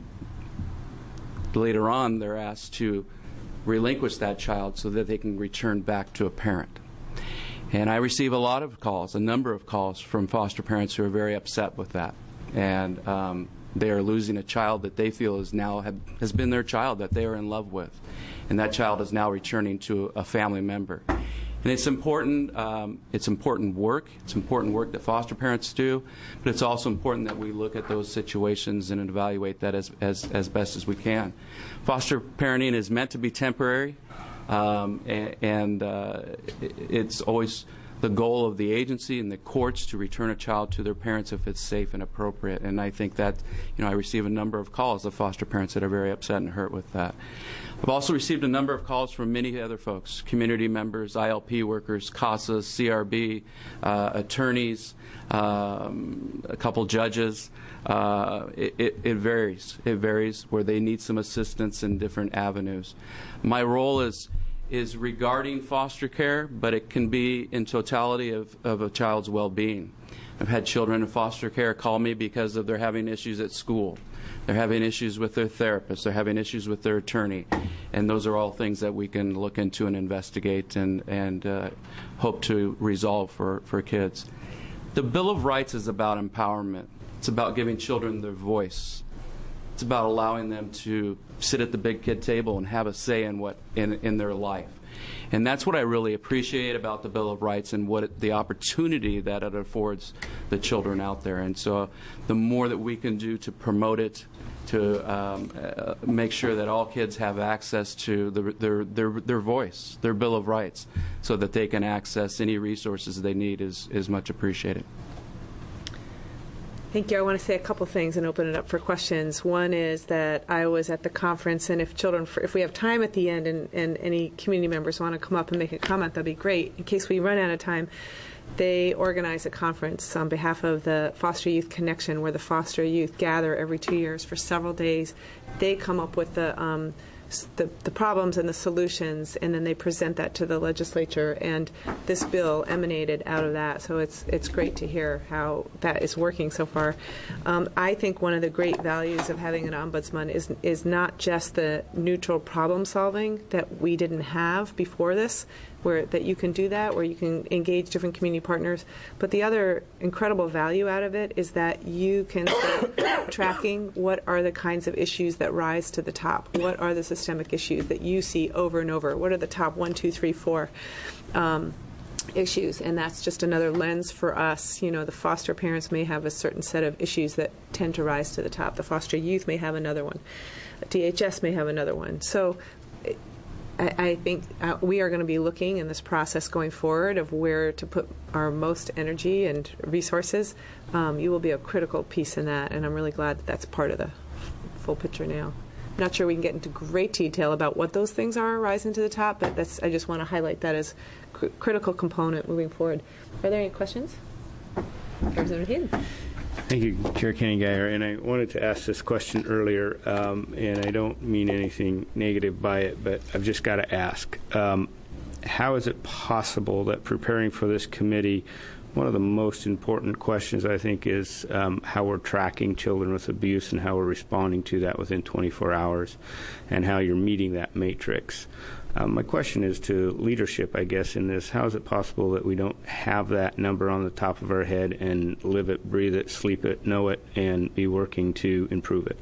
later on, they're asked to relinquish that child so that they can return back to a parent. And I receive a lot of calls, a number of calls from foster parents who are very upset with that. And they are losing a child that they feel has been their child, that they are in love with. And that child is now returning to a family member. And it's important work. It's important work that foster parents do, but it's also important that we look at those situations and evaluate that as best as we can. Foster parenting is meant to be temporary, and it's always the goal of the agency and the courts to return a child to their parents if it's safe and appropriate. And I think that, I receive a number of calls of foster parents that are very upset and hurt with that. I've also received a number of calls from many other folks, community members, ILP workers, CASAs, CRB, attorneys, a couple judges. It varies. It varies where they need some assistance in different avenues. My role is regarding foster care, but it can be in totality of a child's well-being. I've had children in foster care call me because they're having issues at school. They're having issues with their therapist. They're having issues with their attorney. And those are all things that we can look into and investigate and hope to resolve for kids. The Bill of Rights is about empowerment. It's about giving children their voice. It's about allowing them to sit at the big kid table and have a say in their life. And that's what I really appreciate about the Bill of Rights and the opportunity that it affords the children out there. And so the more that we can do to promote it, to make sure that all kids have access to their voice, their Bill of Rights, so that they can access any resources they need is much appreciated. Thank you. I want to say a couple things and open it up for questions. One is that I was at the conference, and if we have time at the end and any community members want to come up and make a comment, that'd be great. In case we run out of time, they organize a conference on behalf of the Foster Youth Connection where the foster youth gather every 2 years for several days. They come up with the problems and the solutions, and then they present that to the legislature, and this bill emanated out of that, so it's great to hear how that is working so far. I think one of the great values of having an ombudsman is not just the neutral problem solving that we didn't have before this, that you can do that, where you can engage different community partners. But the other incredible value out of it is that you can start tracking what are the kinds of issues that rise to the top. What are the systemic issues that you see over and over? What are the top 1, 2, 3, 4 issues? And that's just another lens for us. The foster parents may have a certain set of issues that tend to rise to the top. The foster youth may have another one. DHS may have another one. So I think we are going to be looking in this process going forward of where to put our most energy and resources. You will be a critical piece in that, and I'm really glad that that's part of the full picture now. I'm not sure we can get into great detail about what those things are rising to the top, but I just want to highlight that as a critical component moving forward. Are there any questions? Representative Hayden. Thank you, Chair Kenny Guyer. And I wanted to ask this question earlier, and I don't mean anything negative by it, but I've just got to ask. How is it possible that preparing for this committee, one of the most important questions, I think, is how we're tracking children with abuse and how we're responding to that within 24 hours and how you're meeting that matrix? My question is to leadership, I guess, in this. How is it possible that we don't have that number on the top of our head and live it, breathe it, sleep it, know it, and be working to improve it?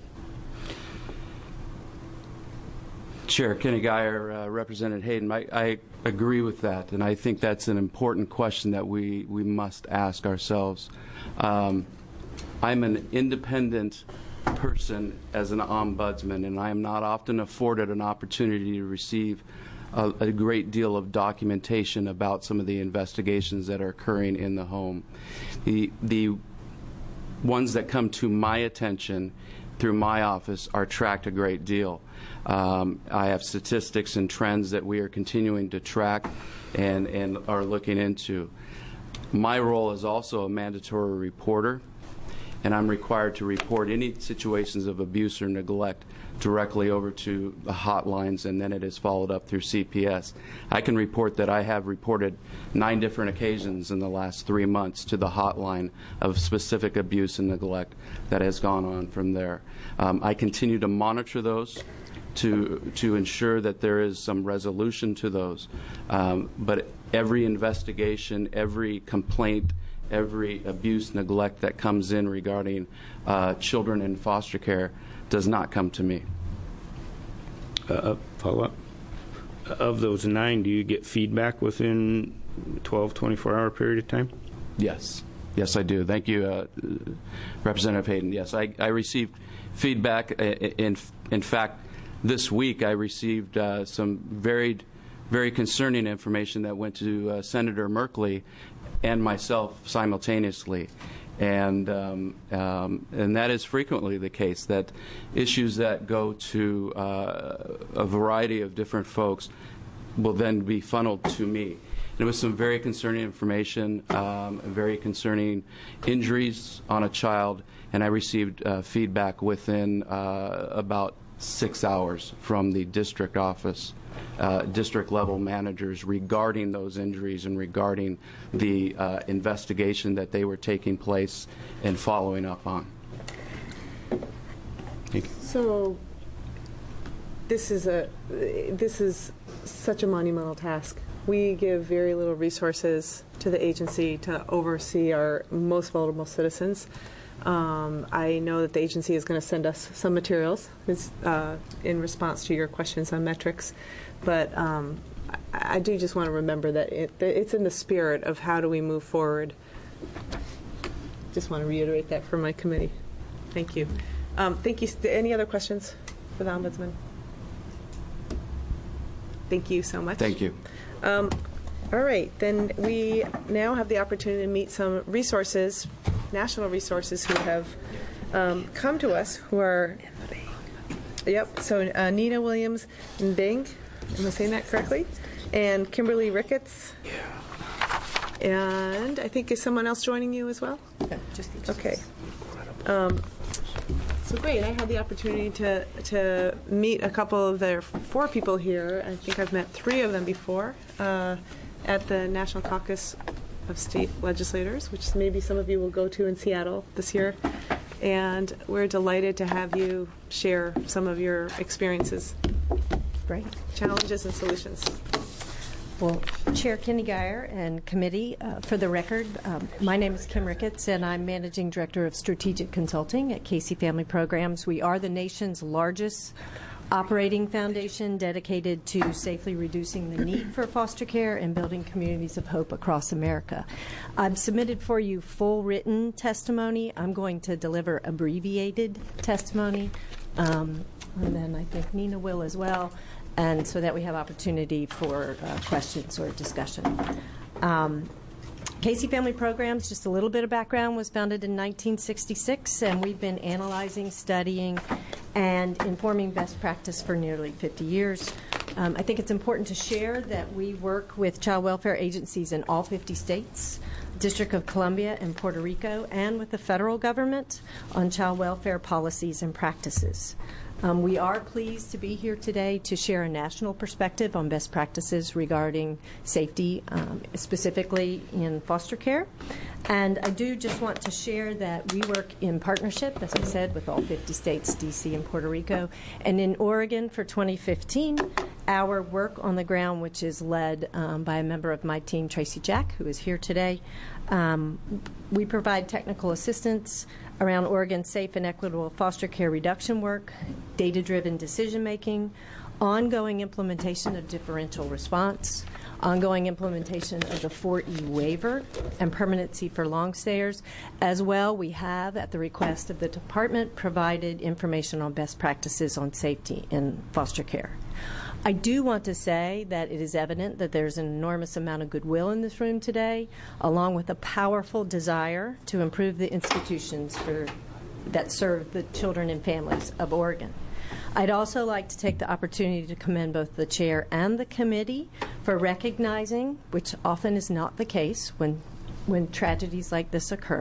Chair Kenny Guyer, Representative Hayden, I agree with that, and I think that's an important question that we must ask ourselves. I'm an independent person as an ombudsman, and I am not often afforded an opportunity to receive a great deal of documentation about some of the investigations that are occurring in the home. The ones that come to my attention through my office are tracked a great deal. I have statistics and trends that we are continuing to track and are looking into. My role is also a mandatory reporter, and I'm required to report any situations of abuse or neglect directly over to the hotlines, and then it is followed up through CPS. I can report that I have reported 9 different occasions in the last 3 months to the hotline of specific abuse and neglect that has gone on from there. I continue to monitor those to ensure that there is some resolution to those. But every investigation, every complaint, every abuse, neglect that comes in regarding children in foster care does not come to me. Follow-up. Of those 9, do you get feedback within 12, 24-hour period of time? Yes. Yes, I do. Thank you, Representative Hayden. Yes, I received feedback. In fact, this week I received some very concerning information that went to Senator Merkley and myself simultaneously. And that is frequently the case, that issues that go to a variety of different folks will then be funneled to me. And it was some very concerning information, very concerning injuries on a child, and I received feedback within about 6 hours from the district office, district level managers regarding those injuries and regarding the investigation that they were taking place and following up on. So this is such a monumental task. We give very little resources to the agency to oversee our most vulnerable citizens. I know that the agency is going to send us some materials in response to your questions on metrics, but I do just want to remember that it's in the spirit of how do we move forward. Just want to reiterate that for my committee. Thank you. Thank you. Any other questions for the Ombudsman? Thank you so much. Thank you. All right, then we now have the opportunity to meet some resources, national resources, who have come to us, who are, so Nina Williams Bing, am I saying that correctly? And Kimberly Ricketts. And I think, is someone else joining you as well? No, just these. Okay. So great, I had the opportunity to meet a couple of their 4 people here. I think I've met 3 of them before at the National Caucus of State Legislators, which maybe some of you will go to in Seattle this year. And we're delighted to have you share some of your experiences, Great. challenges, and solutions. Well, Chair Kenny Geyer and committee, for the record, my name is Kim Ricketts, and I'm Managing Director of Strategic Consulting at Casey Family Programs. We are the nation's largest operating foundation dedicated to safely reducing the need for foster care and building communities of hope across America. I've submitted for you full written testimony. I'm going to deliver abbreviated testimony, and then I think Nina will as well, and so that we have opportunity for questions or discussion. Casey Family Programs, just a little bit of background, was founded in 1966, and we've been analyzing, studying, and informing best practice for nearly 50 years. I think it's important to share that we work with child welfare agencies in all 50 states, District of Columbia and Puerto Rico, and with the federal government on child welfare policies and practices. We are pleased to be here today to share a national perspective on best practices regarding safety, specifically in foster care. And I do just want to share that we work in partnership, as I said, with all 50 states, D.C. and Puerto Rico. And in Oregon for 2015, our work on the ground, which is led by a member of my team, Tracy Jack, who is here today, we provide technical assistance around Oregon's safe and equitable foster care reduction work, data-driven decision-making, ongoing implementation of differential response, ongoing implementation of the 4E waiver, and permanency for long-stayers. As well, we have, at the request of the department, provided information on best practices on safety in foster care. I do want to say that it is evident that there's an enormous amount of goodwill in this room today, along with a powerful desire to improve the institutions that serve the children and families of Oregon. I'd also like to take the opportunity to commend both the chair and the committee for recognizing, which often is not the case when tragedies like this occur,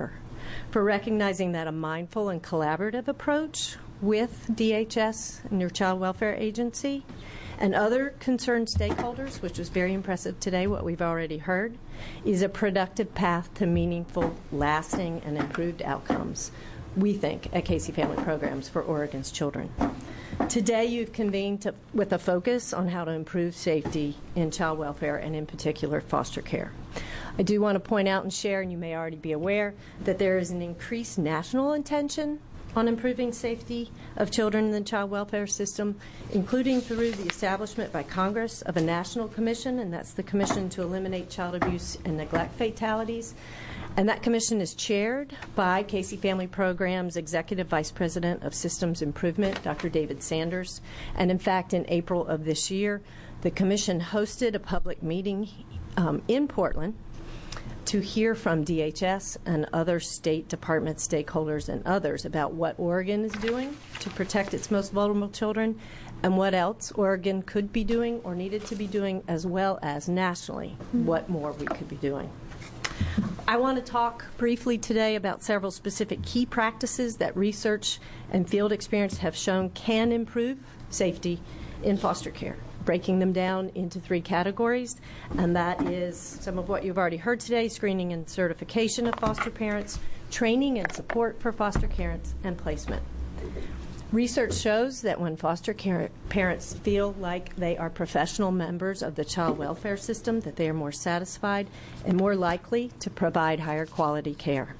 for recognizing that a mindful and collaborative approach with DHS and your child welfare agency and other concerned stakeholders, which was very impressive today, what we've already heard, is a productive path to meaningful, lasting, and improved outcomes, we think, at Casey Family Programs for Oregon's children. Today, you've convened with a focus on how to improve safety in child welfare and, in particular, foster care. I do want to point out and share, and you may already be aware, that there is an increased national intention on improving safety of children in the child welfare system, including through the establishment by Congress of a national commission, and that's the Commission to Eliminate Child Abuse and Neglect Fatalities. And that commission is chaired by Casey Family Programs Executive Vice President of Systems Improvement, Dr. David Sanders. And in fact, in April of this year, the commission hosted a public meeting in Portland to hear from DHS and other state department stakeholders and others about what Oregon is doing to protect its most vulnerable children and what else Oregon could be doing or needed to be doing, as well as nationally what more we could be doing. I want to talk briefly today about several specific key practices that research and field experience have shown can improve safety in foster care, breaking them down into 3 categories, and that is some of what you've already heard today: screening and certification of foster parents, training and support for foster parents, and placement. Research shows that when foster care parents feel like they are professional members of the child welfare system, that they are more satisfied and more likely to provide higher quality care.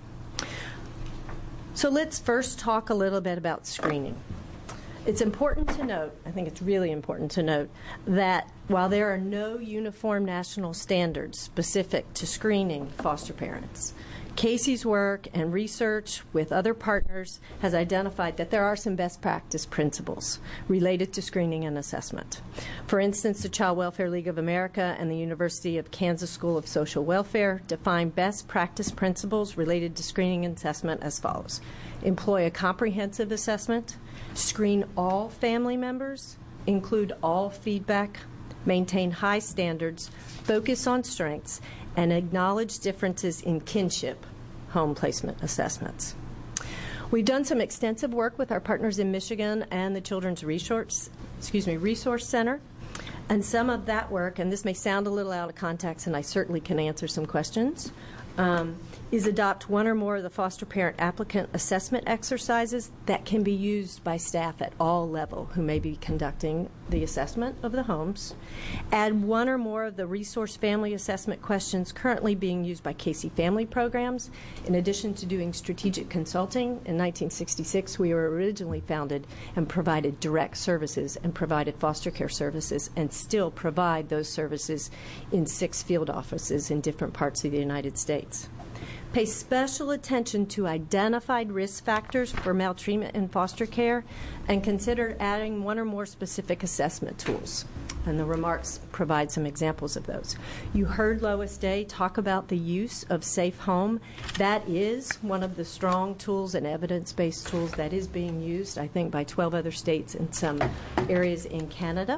So let's first talk a little bit about screening. It's important to note, I think it's really important to note, that while there are no uniform national standards specific to screening foster parents, Casey's work and research with other partners has identified that there are some best practice principles related to screening and assessment. For instance, the Child Welfare League of America and the University of Kansas School of Social Welfare define best practice principles related to screening and assessment as follows: employ a comprehensive assessment, screen all family members, include all feedback, maintain high standards, focus on strengths, and acknowledge differences in kinship home placement assessments. We've done some extensive work with our partners in Michigan and the Children's Resource Center, and some of that work, and this may sound a little out of context, and I certainly can answer some questions, is adopt one or more of the foster parent applicant assessment exercises that can be used by staff at all level who may be conducting the assessment of the homes, add one or more of the resource family assessment questions currently being used by Casey Family Programs. In addition to doing strategic consulting, in 1966 we were originally founded and provided direct services and provided foster care services and still provide those services in 6 field offices in different parts of the United States. Pay special attention to identified risk factors for maltreatment in foster care and consider adding one or more specific assessment tools. And the remarks provide some examples of those. You heard Lois Day talk about the use of Safe Home. That is one of the strong tools and evidence-based tools that is being used, I think, by 12 other states and some areas in Canada.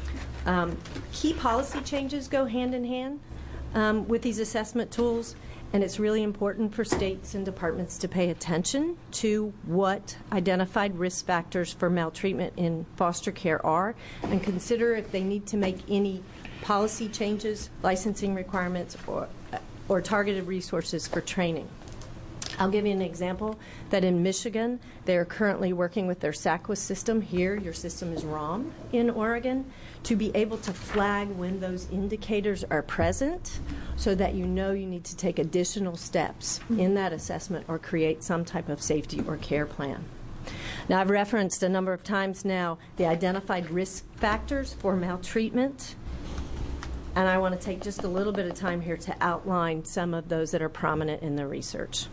Key policy changes go hand in hand with these assessment tools. And it's really important for states and departments to pay attention to what identified risk factors for maltreatment in foster care are and consider if they need to make any policy changes, licensing requirements, or targeted resources for training. I'll give you an example that in Michigan, they are currently working with their SACWA system. Here, your system is ROM in Oregon, to be able to flag when those indicators are present so that you know you need to take additional steps in that assessment or create some type of safety or care plan. Now, I've referenced a number of times now the identified risk factors for maltreatment, and I want to take just a little bit of time here to outline some of those that are prominent in the research.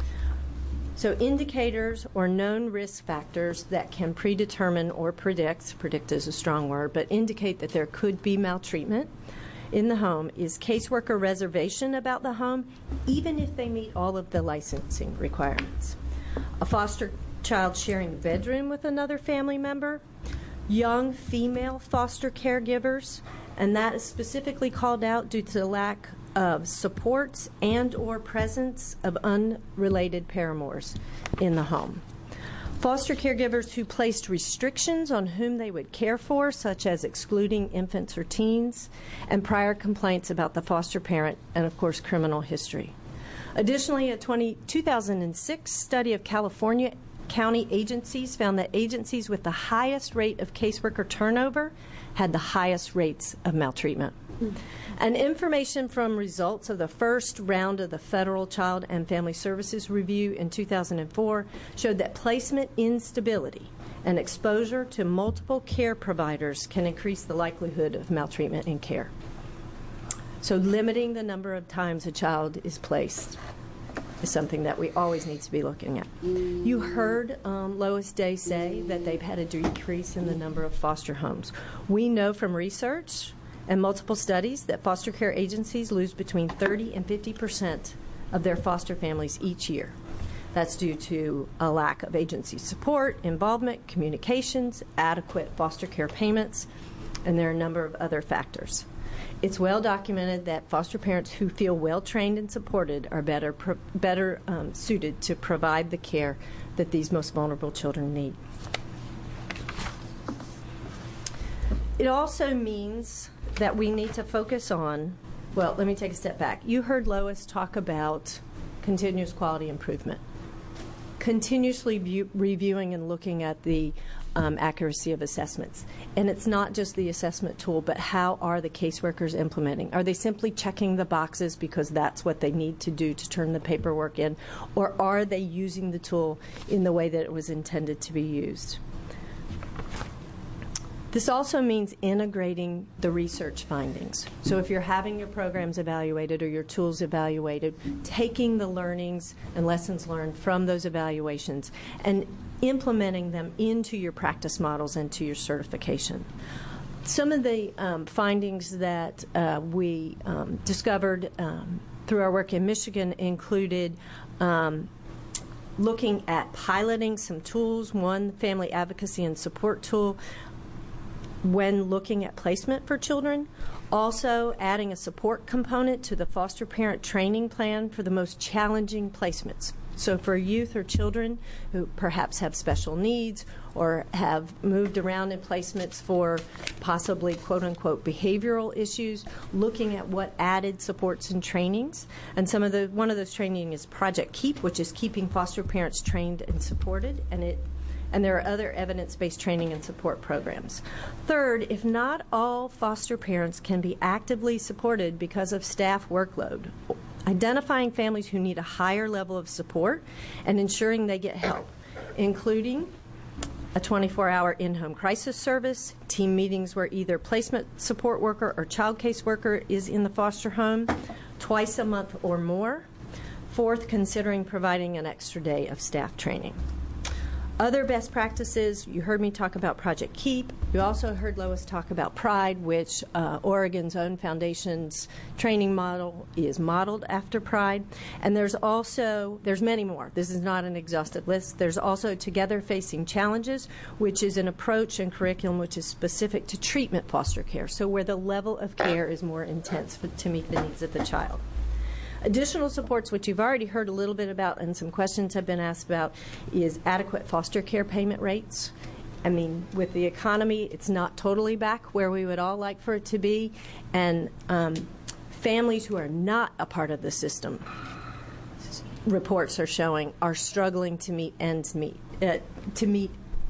So indicators or known risk factors that can predetermine or predict is a strong word, but indicate that there could be maltreatment in the home is caseworker reservation about the home, even if they meet all of the licensing requirements. A foster child sharing a bedroom with another family member, young female foster caregivers, and that is specifically called out due to the lack of supports and or presence of unrelated paramours in the home. Foster caregivers who placed restrictions on whom they would care for, such as excluding infants or teens, and prior complaints about the foster parent, and of course criminal history. Additionally, a 2006 study of California county agencies found that agencies with the highest rate of caseworker turnover had the highest rates of maltreatment. And information from results of the first round of the Federal Child and Family Services Review in 2004 showed that placement instability and exposure to multiple care providers can increase the likelihood of maltreatment in care. So limiting the number of times a child is placed is something that we always need to be looking at. You heard Lois Day say that they've had a decrease in the number of foster homes. We know from research and multiple studies that foster care agencies lose between 30 and 50% of their foster families each year. That's due to a lack of agency support, involvement, communications, adequate foster care payments, and there are a number of other factors. It's well documented that foster parents who feel well trained and supported are better suited to provide the care that these most vulnerable children need. It also means that we need to focus on, well, let me take a step back. You heard Lois talk about continuous quality improvement, continuously reviewing and looking at the accuracy of assessments. And it's not just the assessment tool, but how are the caseworkers implementing? Are they simply checking the boxes because that's what they need to do to turn the paperwork in? Or are they using the tool in the way that it was intended to be used? This also means integrating the research findings. So if you're having your programs evaluated or your tools evaluated, taking the learnings and lessons learned from those evaluations and implementing them into your practice models and to your certification. Some of the findings that we discovered through our work in Michigan included looking at piloting some tools, one family advocacy and support tool, when looking at placement for children, also adding a support component to the foster parent training plan for the most challenging placements. So for youth or children who perhaps have special needs or have moved around in placements for possibly quote-unquote behavioral issues, looking at what added supports and trainings. And one of those training is Project KEEP, which is keeping foster parents trained and supported, and there are other evidence-based training and support programs. Third, if not all foster parents can be actively supported because of staff workload, identifying families who need a higher level of support and ensuring they get help, including a 24-hour in-home crisis service, team meetings where either placement support worker or child case worker is in the foster home twice a month or more. Fourth, considering providing an extra day of staff training. Other best practices, you heard me talk about Project KEEP. You also heard Lois talk about PRIDE, which Oregon's own foundation's training model is modeled after PRIDE. And there's many more. This is not an exhaustive list. There's also Together Facing Challenges, which is an approach and curriculum which is specific to treatment foster care, so where the level of care is more intense to meet the needs of the child. Additional supports, which you've already heard a little bit about and some questions have been asked about, is adequate foster care payment rates. I mean, with the economy, it's not totally back where we would all like for it to be, and families who are not a part of the system, reports are showing, are struggling to make ends meet. There we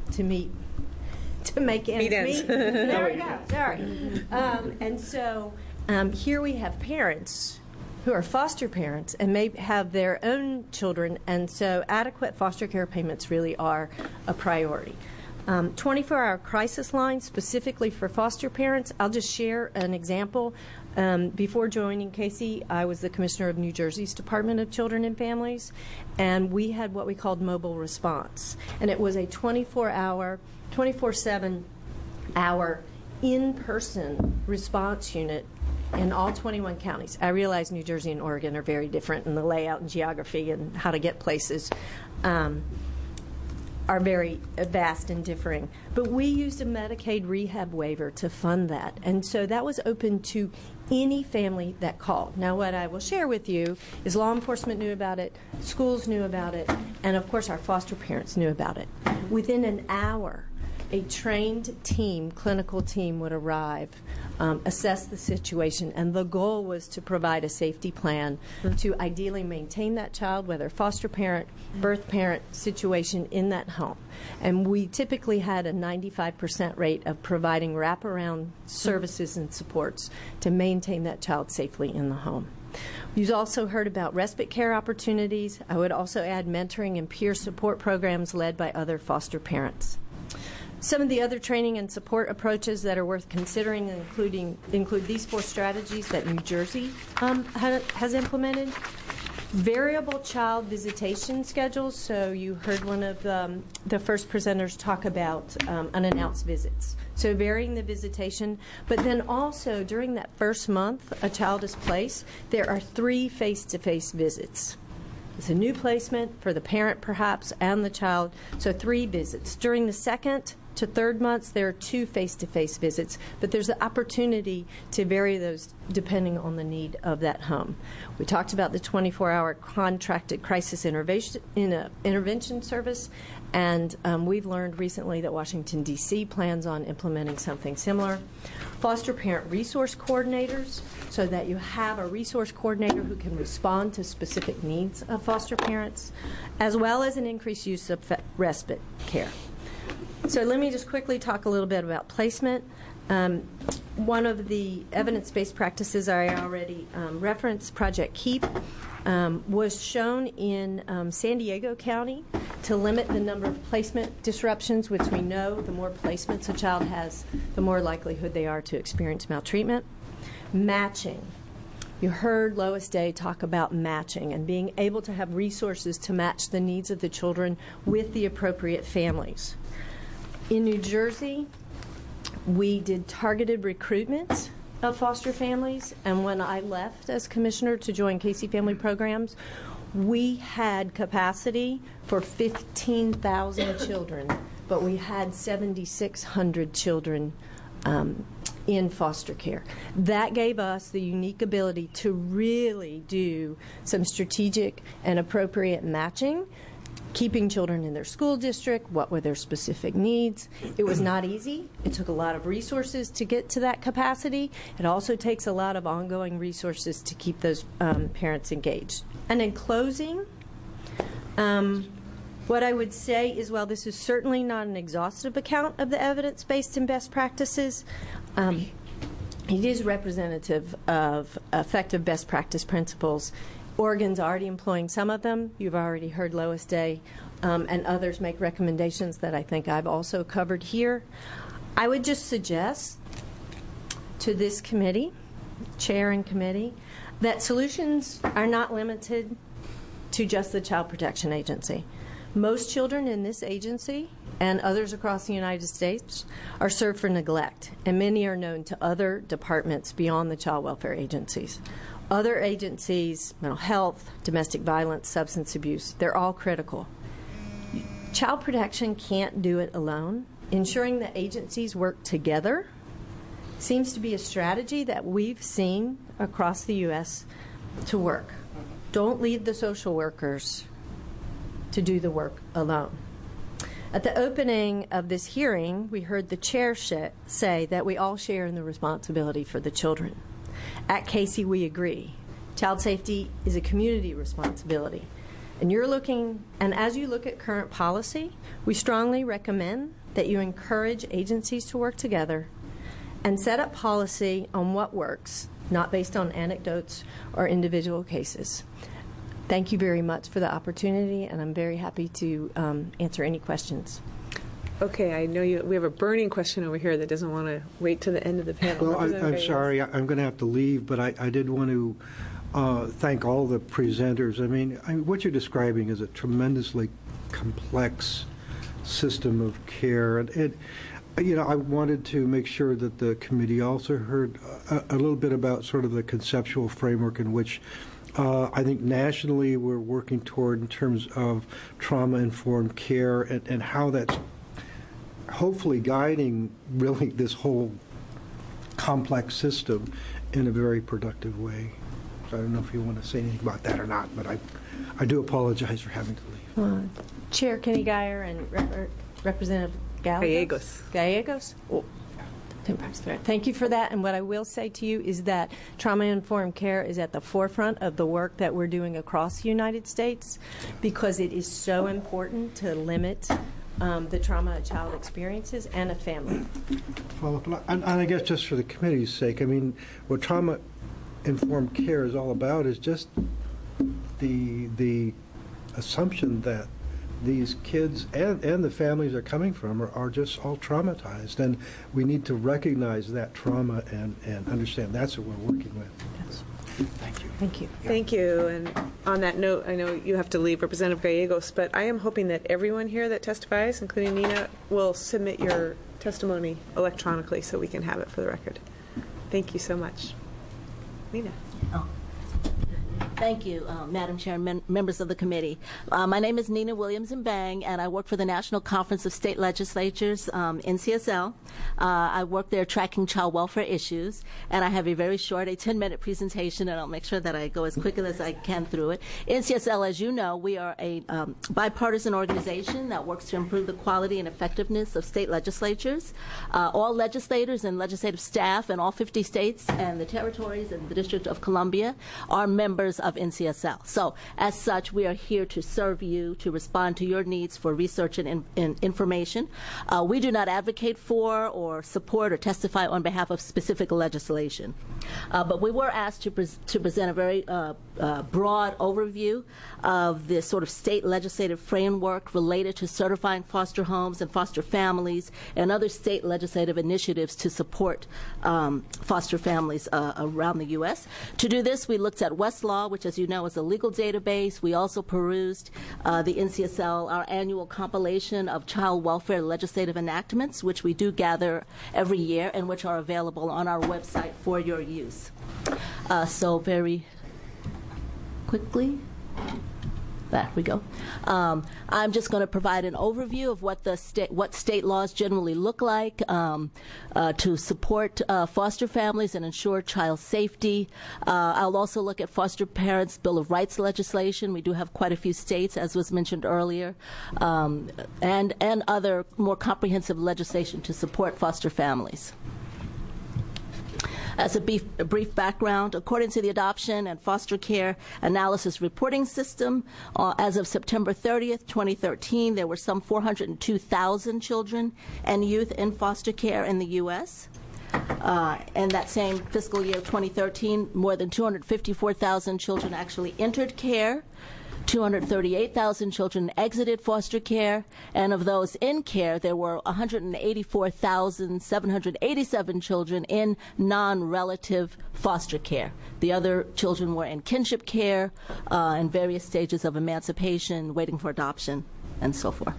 go. Sorry. And so here we have parents who are foster parents and may have their own children, and so adequate foster care payments really are a priority. 24-hour crisis line specifically for foster parents. I'll just share an example. Before joining Casey, I was the commissioner of New Jersey's Department of Children and Families, and we had what we called mobile response. And it was a 24/7 in-person response unit in all 21 counties. I realize New Jersey and Oregon are very different in the layout and geography and how to get places. are very vast and differing. But we used a Medicaid rehab waiver to fund that. And so that was open to any family that called. Now, what I will share with you is law enforcement knew about it, schools knew about it, and of course our foster parents knew about it. Within an hour, a trained team, clinical team, would arrive, assess the situation, and the goal was to provide a safety plan to ideally maintain that child, whether foster parent, birth parent situation in that home. And we typically had a 95% rate of providing wraparound services and supports to maintain that child safely in the home. You've also heard about respite care opportunities. I would also add mentoring and peer support programs led by other foster parents. Some of the other training and support approaches that are worth considering include these 4 strategies that New Jersey has implemented. Variable child visitation schedules. So you heard one of the first presenters talk about unannounced visits. So varying the visitation. But then also during that first month a child is placed, there are 3 face-to-face visits. It's a new placement for the parent perhaps and the child, so 3 visits. During the 2nd to 3rd months, there are 2 face-to-face visits, but there's the opportunity to vary those depending on the need of that home. We talked about the 24-hour contracted crisis intervention service, and we've learned recently that Washington, D.C. plans on implementing something similar. Foster parent resource coordinators, so that you have a resource coordinator who can respond to specific needs of foster parents, as well as an increased use of respite care. So let me just quickly talk a little bit about placement. One of the evidence-based practices I already referenced, Project KEEP, was shown in San Diego County to limit the number of placement disruptions, which we know the more placements a child has, the more likelihood they are to experience maltreatment. Matching. You heard Lois Day talk about matching and being able to have resources to match the needs of the children with the appropriate families. In New Jersey, we did targeted recruitment of foster families, and when I left as commissioner to join Casey Family Programs, we had capacity for 15,000 children, but we had 7,600 children in foster care. That gave us the unique ability to really do some strategic and appropriate matching, keeping children in their school district, what were their specific needs. It was not easy. It took a lot of resources to get to that capacity. It also takes a lot of ongoing resources to keep those parents engaged. And in closing, what I would say is, while this is certainly not an exhaustive account of the evidence-based and best practices, it is representative of effective best practice principles. Oregon's already employing some of them. You've already heard Lois Day and others make recommendations that I think I've also covered here. I would just suggest to this committee, chair and committee, that solutions are not limited to just the Child Protection Agency. Most children in this agency and others across the United States are served for neglect, and many are known to other departments beyond the child welfare agencies. Other agencies, mental health, domestic violence, substance abuse, they're all critical. Child protection can't do it alone. Ensuring that agencies work together seems to be a strategy that we've seen across the U.S. to work. Don't leave the social workers to do the work alone. At the opening of this hearing, we heard the chair say that we all share in the responsibility for the children. At Casey, we agree. Child safety is a community responsibility. And as you look at current policy, we strongly recommend that you encourage agencies to work together and set up policy on what works, not based on anecdotes or individual cases. Thank you very much for the opportunity, and I'm very happy to answer any questions. Okay, I know we have a burning question over here that doesn't want to wait to the end of the panel. Well, I'm sorry, I'm going to have to leave, but I did want to thank all the presenters. I mean, what you're describing is a tremendously complex system of care. And I wanted to make sure that the committee also heard a little bit about sort of the conceptual framework in which I think nationally we're working toward in terms of trauma-informed care and how that's hopefully guiding really this whole complex system in a very productive way. So I don't know if you want to say anything about that or not, but I do apologize for having to leave. Chair Kenny Geyer and Representative Gallegos. Gallegos? Oh. Thank you for that. And what I will say to you is that trauma-informed care is at the forefront of the work that we're doing across the United States because it is so important to limit the trauma a child experiences and a family. Well, and I guess just for the committee's sake, I mean, what trauma-informed care is all about is just the assumption that these kids and the families they're coming from are just all traumatized, and we need to recognize that trauma and understand that's what we're working with. Yes. Thank you. Thank you. Thank you. And on that note, I know you have to leave, Representative Gallegos, but I am hoping that everyone here that testifies, including Nina, will submit your testimony electronically so we can have it for the record. Thank you so much. Nina. Oh. Thank you, Madam Chair and members of the committee. My name is Nina Williams-Mbang, and I work for the National Conference of State Legislatures, NCSL. I work there tracking child welfare issues, and I have a very short, a 10-minute presentation, and I'll make sure that I go as quickly as I can through it. NCSL, as you know, we are a bipartisan organization that works to improve the quality and effectiveness of state legislatures. All legislators and legislative staff in all 50 states and the territories and the District of Columbia are members of NCSL. So, as such, we are here to serve you, to respond to your needs for research and information. We do not advocate for or support or testify on behalf of specific legislation. But we were asked to present a very broad overview of the sort of state legislative framework related to certifying foster homes and foster families and other state legislative initiatives to support foster families around the U.S. To do this, we looked at Westlaw, which, as you know, is a legal database. We also perused the NCSL, our annual compilation of child welfare legislative enactments, which we do gather every year and which are available on our website for your use. So very quickly. There we go. I'm just going to provide an overview of what state laws generally look like to support foster families and ensure child safety. I'll also look at foster parents' Bill of Rights legislation. We do have quite a few states, as was mentioned earlier, and other more comprehensive legislation to support foster families. As a brief background, according to the Adoption and Foster Care Analysis Reporting System, as of September 30th, 2013, there were some 402,000 children and youth in foster care in the U.S. In that same fiscal year, 2013, more than 254,000 children actually entered care. 238,000 children exited foster care, and of those in care, there were 184,787 children in non-relative foster care. The other children were in kinship care, in various stages of emancipation, waiting for adoption, and so forth.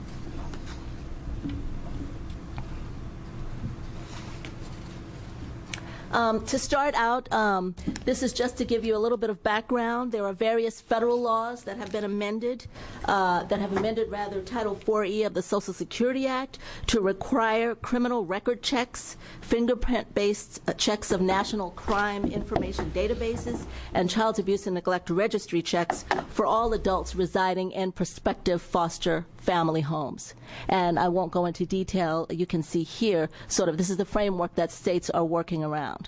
To start out, this is just to give you a little bit of background. There are various federal laws that have been amended, Title 4E of the Social Security Act to require criminal record checks, fingerprint-based checks of national crime information databases, and child abuse and neglect registry checks for all adults residing in prospective foster family homes. And I won't go into detail. You can see here, this is the framework that states are working around.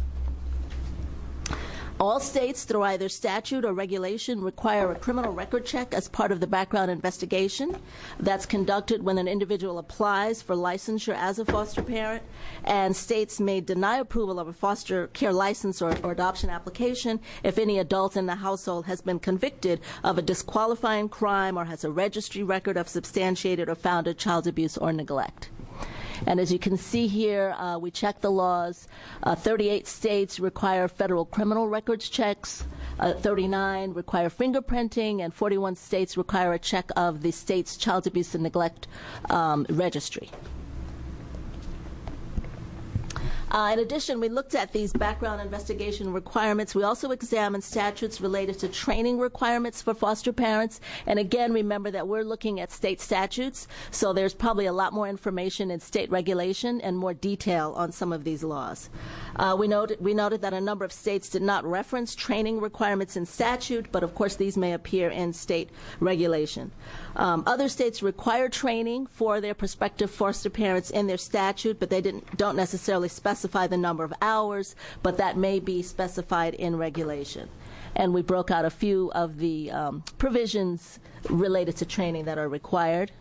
All states, through either statute or regulation, require a criminal record check as part of the background investigation that's conducted when an individual applies for licensure as a foster parent, and states may deny approval of a foster care license or adoption application if any adult in the household has been convicted of a disqualifying crime or has a registry record of substantiated or founded child abuse or neglect. And as you can see here, we checked the laws. 38 states require federal criminal records checks, 39 require fingerprinting, and 41 states require a check of the state's child abuse and neglect registry. In addition, we looked at these background investigation requirements. We also examined statutes related to training requirements for foster parents. And again, remember that we're looking at state statutes, so there's probably a lot more information in state regulation and more detail on some of these laws. We noted that a number of states did not reference training requirements in statute, but of course these may appear in state regulation. Other states require training for their prospective foster parents in their statute, but they don't necessarily specify the number of hours, but that may be specified in regulation. And we broke out a few of the provisions related to training that are required.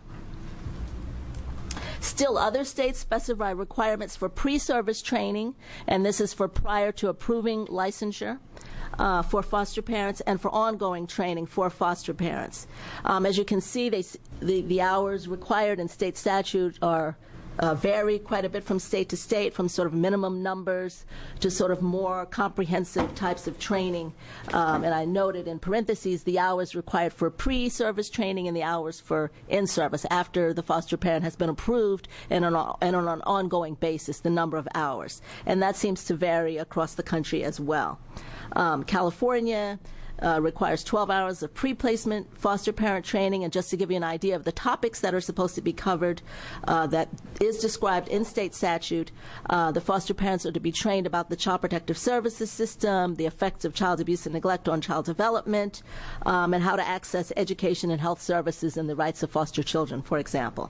Still, other states specify requirements for pre-service training, and this is for prior to approving licensure for foster parents and for ongoing training for foster parents. As you can see, the hours required in state statute are vary quite a bit from state to state, from sort of minimum numbers to sort of more comprehensive types of training. And I noted in parentheses the hours required for pre-service training and the hours for in-service after the foster parent has been approved, and on an ongoing basis, the number of hours. And that seems to vary across the country as well. California requires 12 hours of pre-placement foster parent training, and just to give you an idea of the topics that are supposed to be covered, that is described in state statute, the foster parents are to be trained about the Child Protective Services system, the effects of child abuse and neglect on child development, and how to access education and health services and the rights of foster children, for example.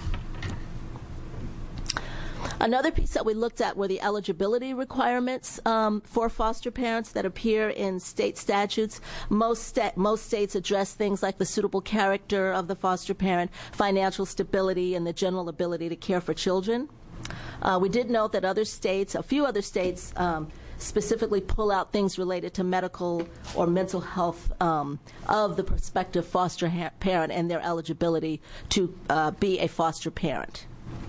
Another piece that we looked at were the eligibility requirements for foster parents that appear in state statutes. Most states address things like the suitable character of the foster parent, financial stability, and the general ability to care for children. We did note that a few other states, specifically pull out things related to medical or mental health of the prospective foster parent and their eligibility to be a foster parent.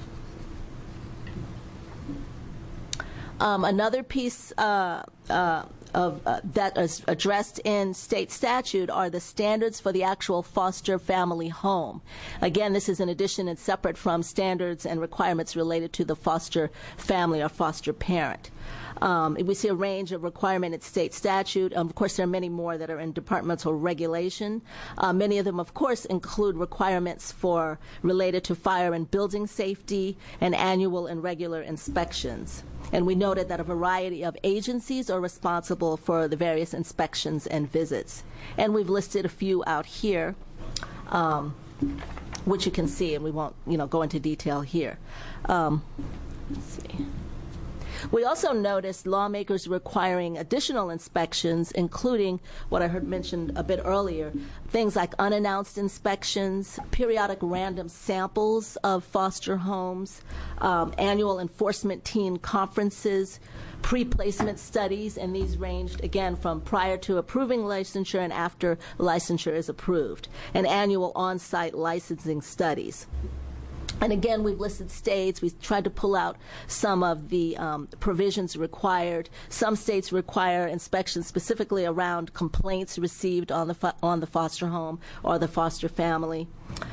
Another piece that is addressed in state statute are the standards for the actual foster family home. Again, this is in addition and separate from standards and requirements related to the foster family or foster parent. We see a range of requirement in state statute. Of course, there are many more that are in departmental regulation. Many of them, of course, include requirements related to fire and building safety and annual and regular inspections. And we noted that a variety of agencies are responsible for the various inspections and visits. And we've listed a few out here, which you can see, and we won't, go into detail here. Let's see. We also noticed lawmakers requiring additional inspections, including what I heard mentioned a bit earlier, things like unannounced inspections, periodic random samples of foster homes, annual enforcement team conferences, pre-placement studies, and these ranged, again, from prior to approving licensure and after licensure is approved, and annual on-site licensing studies. And again, we've listed states. We've tried to pull out some of the provisions required. Some states require inspections specifically around complaints received on the foster home or the foster family.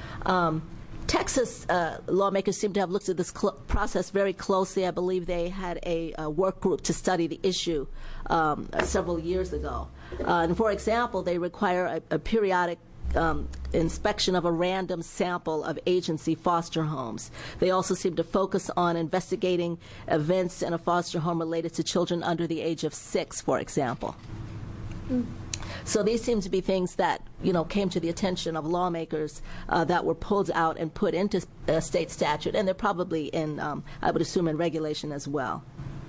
Texas lawmakers seem to have looked at this process very closely. I believe they had a work group to study the issue several years ago. And for example, they require a periodic inspection of a random sample of agency foster homes. They also seem to focus on investigating events in a foster home related to children under the age of 6, for example. So these seem to be things that, came to the attention of lawmakers that were pulled out and put into state statute, and they're probably in, I would assume, in regulation as well.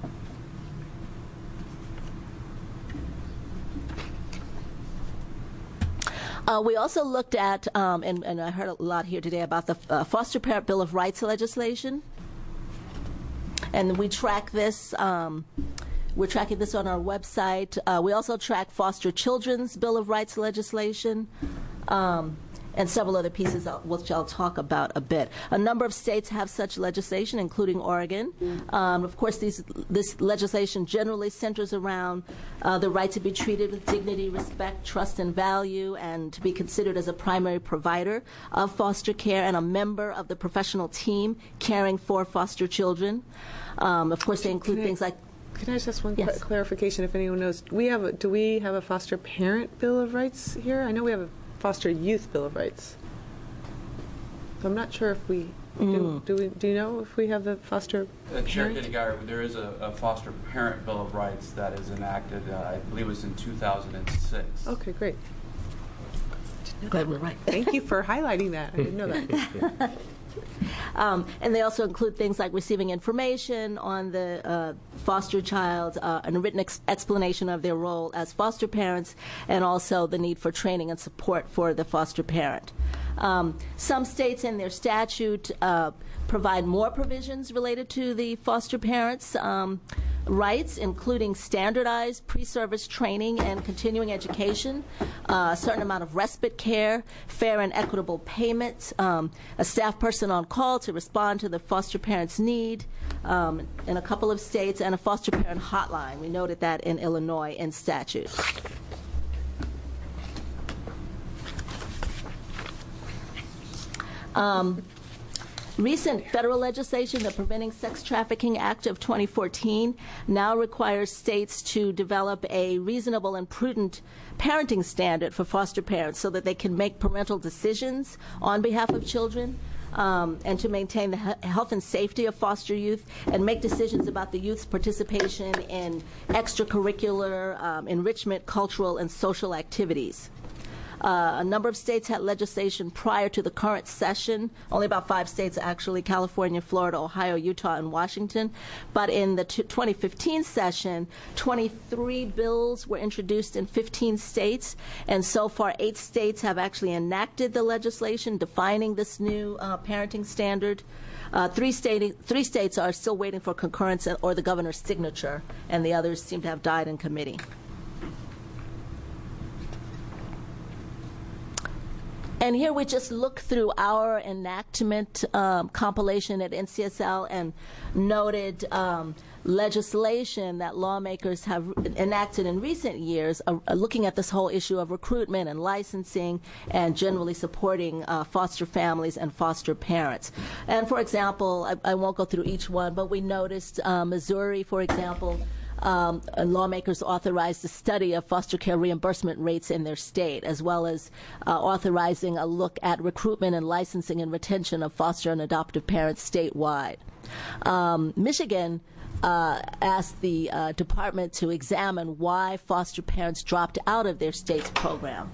We also looked at, and I heard a lot here today about the Foster Parent Bill of Rights legislation, and we track this. We're tracking this on our website. We also track Foster Children's Bill of Rights legislation, and several other pieces which I'll talk about a bit. A number of states have such legislation, including Oregon. Of course, this legislation generally centers around the right to be treated with dignity, respect, trust, and value, and to be considered as a primary provider of foster care and a member of the professional team caring for foster children. Of course, they include things like... Can I just ask one clarification, if anyone knows? Do we have a foster parent Bill of Rights here? I know we have a foster youth Bill of Rights. I'm not sure if we do. Do you know if we have the foster Chair parent? Kitty-Geyer, there is a foster parent Bill of Rights that is enacted, I believe it was in 2006. Okay, great. Glad we're right. Thank you for highlighting that. I didn't know that. And they also include things like receiving information on the foster child, and a written explanation of their role as foster parents, and also the need for training and support for the foster parent. Some states in their statute provide more provisions related to the foster parents' rights, including standardized pre-service training and continuing education, a certain amount of respite care, fair and equitable payment, a staff person on call to respond to the foster parent's need in a couple of states, and a foster parent hotline. We noted that in Illinois in statute. Recent federal legislation, the Preventing Sex Trafficking Act of 2014, now requires states to develop a reasonable and prudent parenting standard for foster parents so that they can make parental decisions on behalf of children, and to maintain the health and safety of foster youth, and make decisions about the youth's participation in extracurricular, enrichment, cultural, and social activities. A number of states had legislation prior to the current session, only about 5 states actually, California, Florida, Ohio, Utah, and Washington. But in the 2015 session, 23 bills were introduced in 15 states, and so far 8 states have actually enacted the legislation defining this new parenting standard. 3 states are still waiting for concurrence or the governor's signature, and the others seem to have died in committee. And here we just look through our enactment compilation at NCSL and noted legislation that lawmakers have enacted in recent years, looking at this whole issue of recruitment and licensing and generally supporting foster families and foster parents. And for example, I won't go through each one, but we noticed Missouri, for example, lawmakers authorized a study of foster care reimbursement rates in their state, as well as authorizing a look at recruitment and licensing and retention of foster and adoptive parents statewide. Michigan asked the department to examine why foster parents dropped out of their state's program.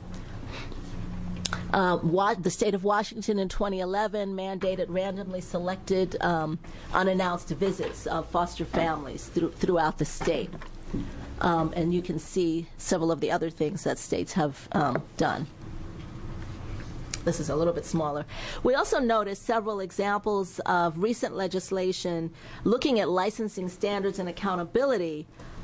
The state of Washington in 2011 mandated randomly selected unannounced visits of foster families throughout the state. And you can see several of the other things that states have done. This is a little bit smaller. We also noticed several examples of recent legislation looking at licensing standards and accountability.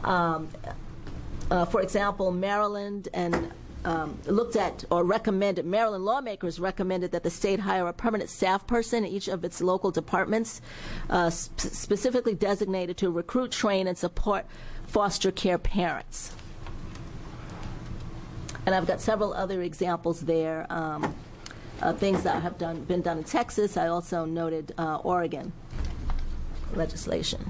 For example, Maryland and looked at or recommended, Maryland lawmakers recommended that the state hire a permanent staff person in each of its local departments, specifically designated to recruit, train, and support foster care parents. And I've got several other examples there, things that have been done in Texas. I also noted Oregon legislation.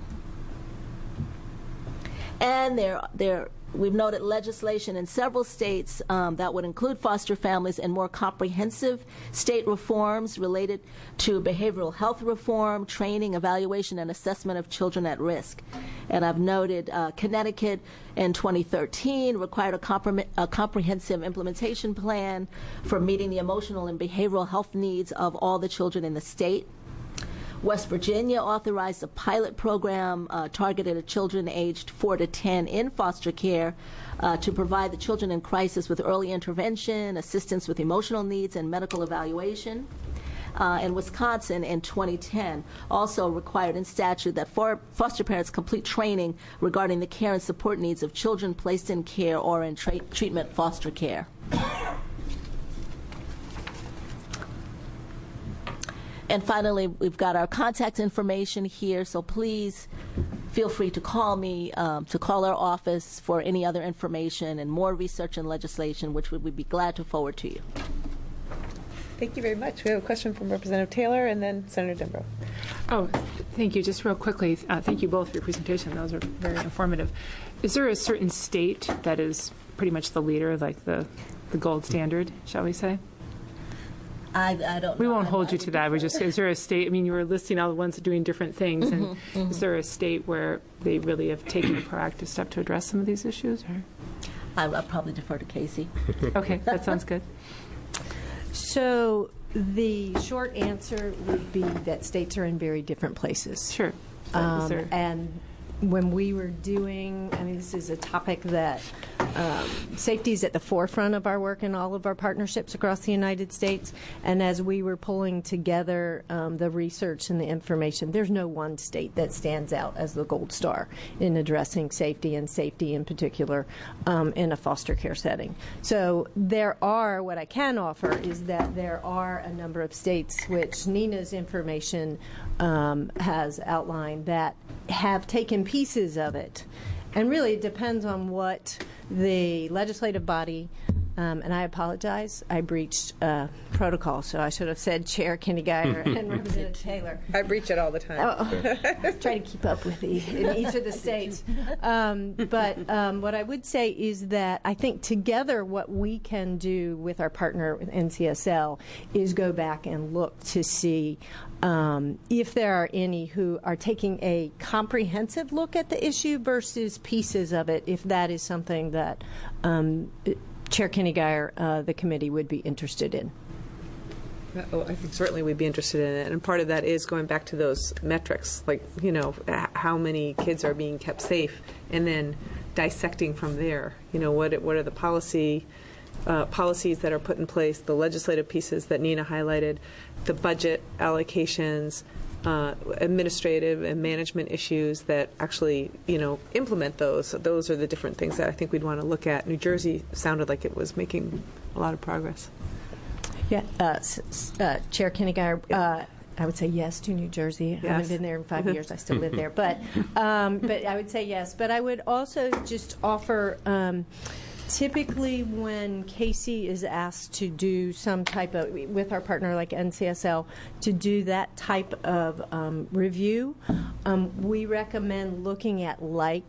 And we've noted legislation in several states that would include foster families and more comprehensive state reforms related to behavioral health reform, training, evaluation, and assessment of children at risk. And I've noted Connecticut in 2013 required a comprehensive implementation plan for meeting the emotional and behavioral health needs of all the children in the state. West Virginia authorized a pilot program targeted at children aged 4 to 10 in foster care to provide the children in crisis with early intervention, assistance with emotional needs, and medical evaluation. And Wisconsin in 2010 also required in statute that foster parents complete training regarding the care and support needs of children placed in care or in treatment foster care. And finally, we've got our contact information here, so please feel free to call me, to call our office for any other information and more research and legislation, which we would be glad to forward to you. Thank you very much. We have a question from Representative Taylor and then Senator Dembro. Oh, thank you. Just real quickly, thank you both for your presentation. Those are very informative. Is there a certain state that is pretty much the leader, like the gold standard, shall we say? I don't. We won't hold you to that. We just, is there a state? I mean, you were listing all the ones doing different things, and is there a state where they really have taken a proactive step to address some of these issues? Or? I'll probably defer to Casey. Okay, that sounds good. So the short answer would be that states are in very different places. Sure. And when we were doing, I mean, this is a topic that safety is at the forefront of our work in all of our partnerships across the United States. And as we were pulling together the research and the information, there's no one state that stands out as the gold star in addressing safety, and safety in particular in a foster care setting. So there are, what I can offer is that there are a number of states which Nina's information has outlined that have taken pieces of it. And really, it depends on what the legislative body, and I apologize, I breached protocol, so I should have said Chair Kenny Guyer and Representative Taylor. I breach it all the time. Try to keep up with in each of the states. But what I would say is that I think together what we can do with our partner with NCSL is go back and look to see if there are any who are taking a comprehensive look at the issue versus pieces of it, if that is something that Chair Kenny Guyer, the committee, would be interested in. Oh, I think certainly we'd be interested in it. And part of that is going back to those metrics, like, you know, how many kids are being kept safe, and then dissecting from there. You know, what are the policies that are put in place, the legislative pieces that Nina highlighted, the budget allocations, administrative and management issues that actually, you know, implement those. So those are the different things that I think we'd want to look at. New Jersey sounded like it was making a lot of progress. Yeah, Chair Kenny Guyer, I would say yes to New Jersey. Yes. I haven't been there in 5 years. I still live there. But I would say yes. But I would also just offer, typically when Casey is asked to do some type of, with our partner like NCSL, to do that type of review, we recommend looking at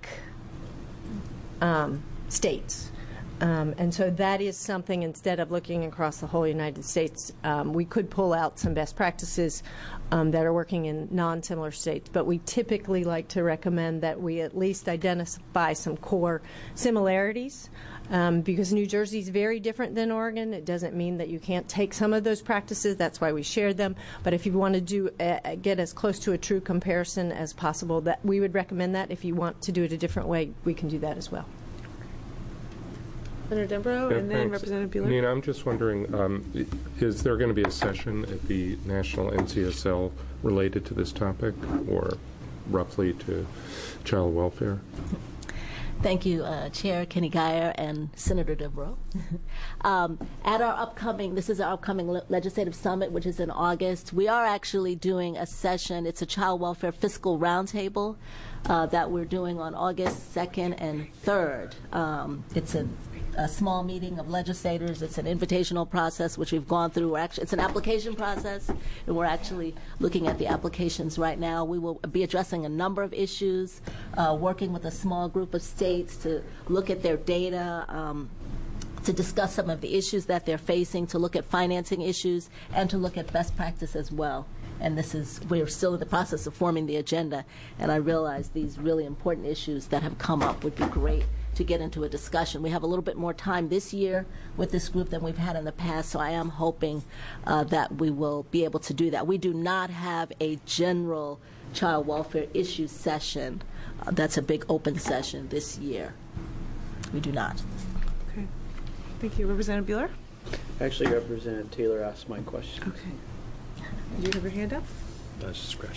states. And so that is something, instead of looking across the whole United States, we could pull out some best practices that are working in non-similar states. But we typically like to recommend that we at least identify some core similarities, because New Jersey is very different than Oregon. It doesn't mean that you can't take some of those practices. That's why we shared them. But if you want to do get as close to a true comparison as possible, that we would recommend that. If you want to do it a different way, we can do that as well. Senator Dembro, and then Representative Buehler. Nina, I'm just wondering, is there going to be a session at the National NCSL related to this topic, or roughly to child welfare? Thank you, Chair Kenny Guyer and Senator Dembro. At our upcoming, this is our upcoming legislative summit, which is in August, we are actually doing a session. It's a child welfare fiscal roundtable that we're doing on August 2nd and 3rd. It's a small meeting of legislators. It's an invitational process, which we've gone through. It's an application process, and we're actually looking at the applications right now. We will be addressing a number of issues, working with a small group of states to look at their data, to discuss some of the issues that they're facing, to look at financing issues, and to look at best practice as well. And we're still in the process of forming the agenda, and I realize these really important issues that have come up would be great to get into a discussion. We have a little bit more time this year with this group than we've had in the past, so I am hoping that we will be able to do that. We do not have a general child welfare issues session. That's a big open session this year. We do not. Okay. Thank you. Representative Buehler? Actually, Representative Taylor asked my question. Okay. Did you have your hand up? I was scratching.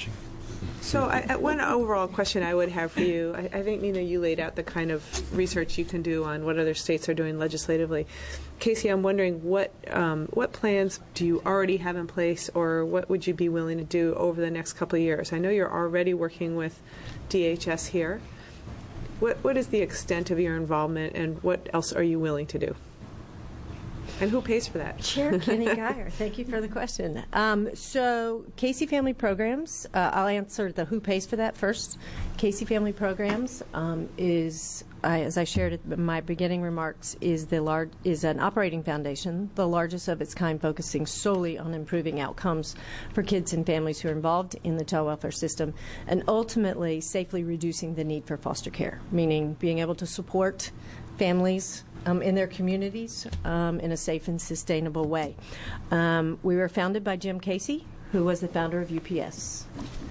So one overall question I would have for you, I think, Nina, you laid out the kind of research you can do on what other states are doing legislatively. Casey, I'm wondering what plans do you already have in place, or what would you be willing to do over the next couple of years? I know you're already working with DHS here. What is the extent of your involvement, and what else are you willing to do? And who pays for that? Chair Kenny Geyer, thank you for the question. So Casey Family Programs, I'll answer the who pays for that first. Casey Family Programs is, as I shared in my beginning remarks, is an operating foundation, the largest of its kind, focusing solely on improving outcomes for kids and families who are involved in the child welfare system, and ultimately safely reducing the need for foster care, meaning being able to support families in their communities in a safe and sustainable way. We were founded by Jim Casey, who was the founder of UPS.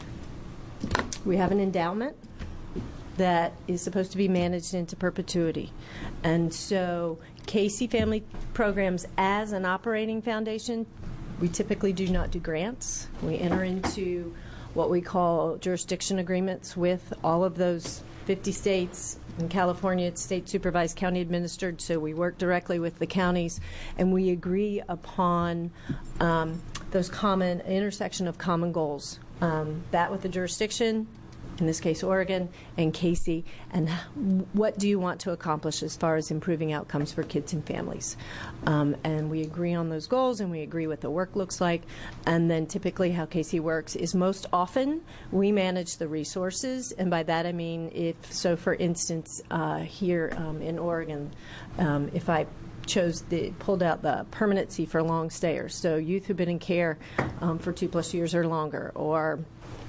We have an endowment that is supposed to be managed into perpetuity. And so Casey Family Programs as an operating foundation, we typically do not do grants. We enter into what we call jurisdiction agreements with all of those 50 states. In California, it's state supervised, county administered, so we work directly with the counties, and we agree upon those common intersection of common goals. That with the jurisdiction, in this case Oregon, and Casey, and what do you want to accomplish as far as improving outcomes for kids and families. And we agree on those goals, and we agree what the work looks like. And then typically how Casey works is most often we manage the resources, and by that I mean for instance, here in Oregon, if I pulled out the permanency for long stayers, so youth who've been in care for 2+ years or longer, or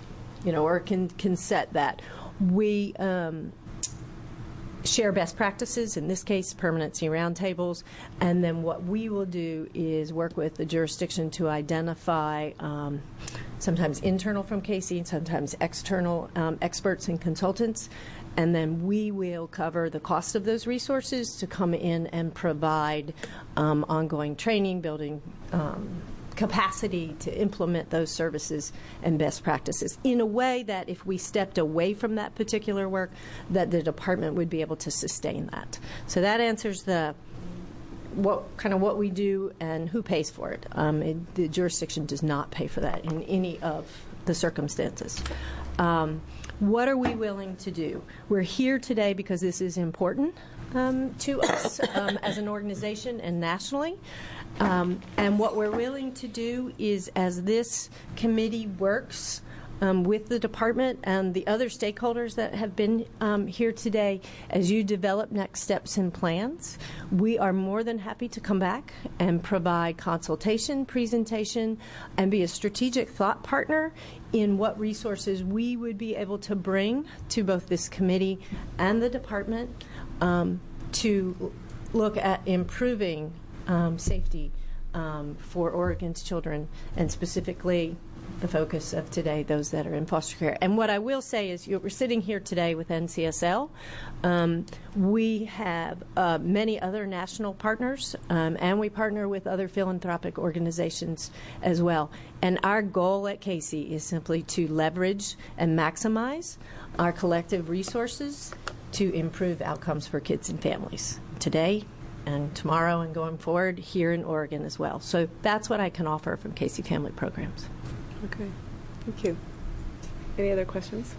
can set that. We share best practices, in this case, permanency roundtables, and then what we will do is work with the jurisdiction to identify sometimes internal from Casey and sometimes external experts and consultants, and then we will cover the cost of those resources to come in and provide ongoing training, building capacity to implement those services and best practices in a way that if we stepped away from that particular work, that the department would be able to sustain that. So that answers what we do and who pays for it. The jurisdiction does not pay for that in any of the circumstances. What are we willing to do? We're here today because this is important to us as an organization and nationally. And what we're willing to do is, as this committee works with the department and the other stakeholders that have been here today, as you develop next steps and plans, we are more than happy to come back and provide consultation, presentation, and be a strategic thought partner in what resources we would be able to bring to both this committee and the department to look at improving safety for Oregon's children, and specifically the focus of today, those that are in foster care. And what I will say is we're sitting here today with NCSL. We have many other national partners, and we partner with other philanthropic organizations as well. And our goal at Casey is simply to leverage and maximize our collective resources to improve outcomes for kids and families today and tomorrow and going forward here in Oregon as well. So that's what I can offer from Casey Family Programs. Okay, thank you. Any other questions?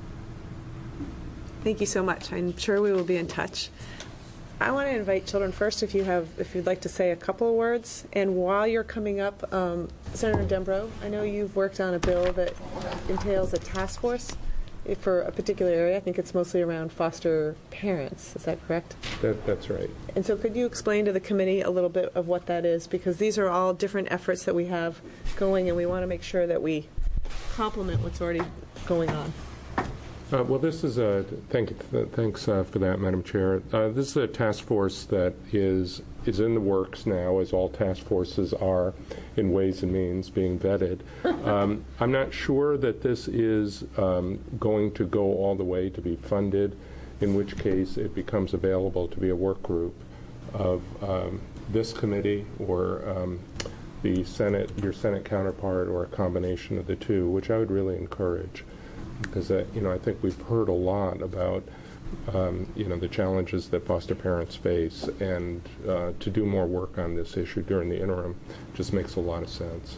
Thank you so much. I'm sure we will be in touch. I want to invite children first, if you'd like to say a couple of words. And while you're coming up, Senator Dembrow, I know you've worked on a bill that entails a task force for a particular area. I think it's mostly around foster parents. Is that correct? That's right. And so could you explain to the committee a little bit of what that is? Because these are all different efforts that we have going, and we want to make sure that we complement what's already going on. Well, this is thanks for that, Madam Chair. This is a task force that is in the works now, as all task forces are, in Ways and Means, being vetted. I'm not sure that this is going to go all the way to be funded, in which case it becomes available to be a work group of this committee or the Senate, your Senate counterpart, or a combination of the two, which I would really encourage. Because I think we've heard a lot about the challenges that foster parents face, and to do more work on this issue during the interim just makes a lot of sense.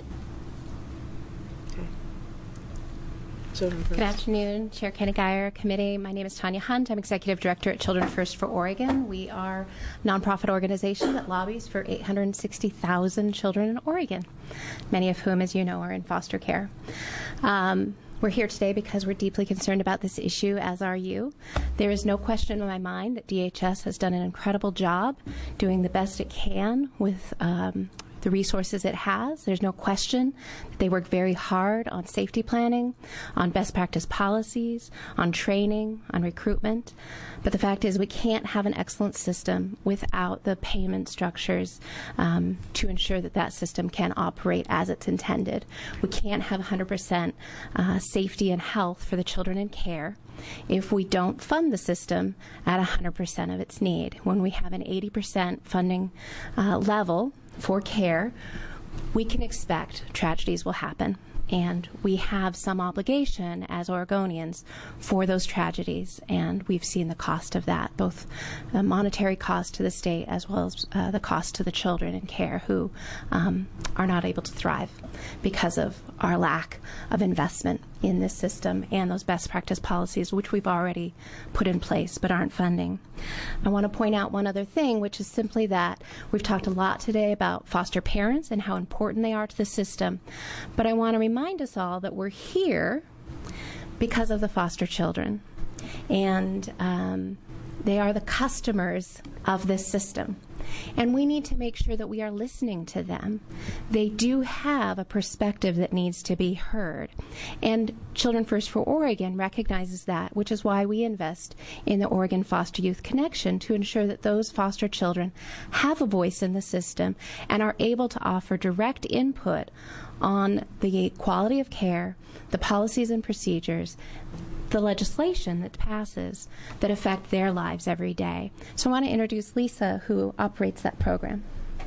Good afternoon, Chair Kenny Geyer, committee. My name is Tanya Hunt. I'm Executive Director at Children First for Oregon. We are a nonprofit organization that lobbies for 860,000 children in Oregon, many of whom, as you know, are in foster care. We're here today because we're deeply concerned about this issue, as are you. There is no question in my mind that DHS has done an incredible job doing the best it can with the resources it has. There's no question that they work very hard on safety planning, on best practice policies, on training, on recruitment. But the fact is we can't have an excellent system without the payment structures to ensure that that system can operate as it's intended. We can't have 100% safety and health for the children in care if we don't fund the system at 100% of its need. When we have an 80% funding level for care, we can expect tragedies will happen. And we have some obligation as Oregonians for those tragedies, and we've seen the cost of that, both the monetary cost to the state as well as the cost to the children in care who are not able to thrive because of our lack of investment in this system and those best practice policies, which we've already put in place but aren't funding. I want to point out one other thing, which is simply that we've talked a lot today about foster parents and how important they are to the system, but I want to remind us all that we're here because of the foster children, and they are the customers of this system. And we need to make sure that we are listening to them. They do have a perspective that needs to be heard. And Children First for Oregon recognizes that, which is why we invest in the Oregon Foster Youth Connection to ensure that those foster children have a voice in the system and are able to offer direct input on the quality of care, the policies and procedures, the legislation that passes that affect their lives every day. So I want to introduce Lisa, who operates that program.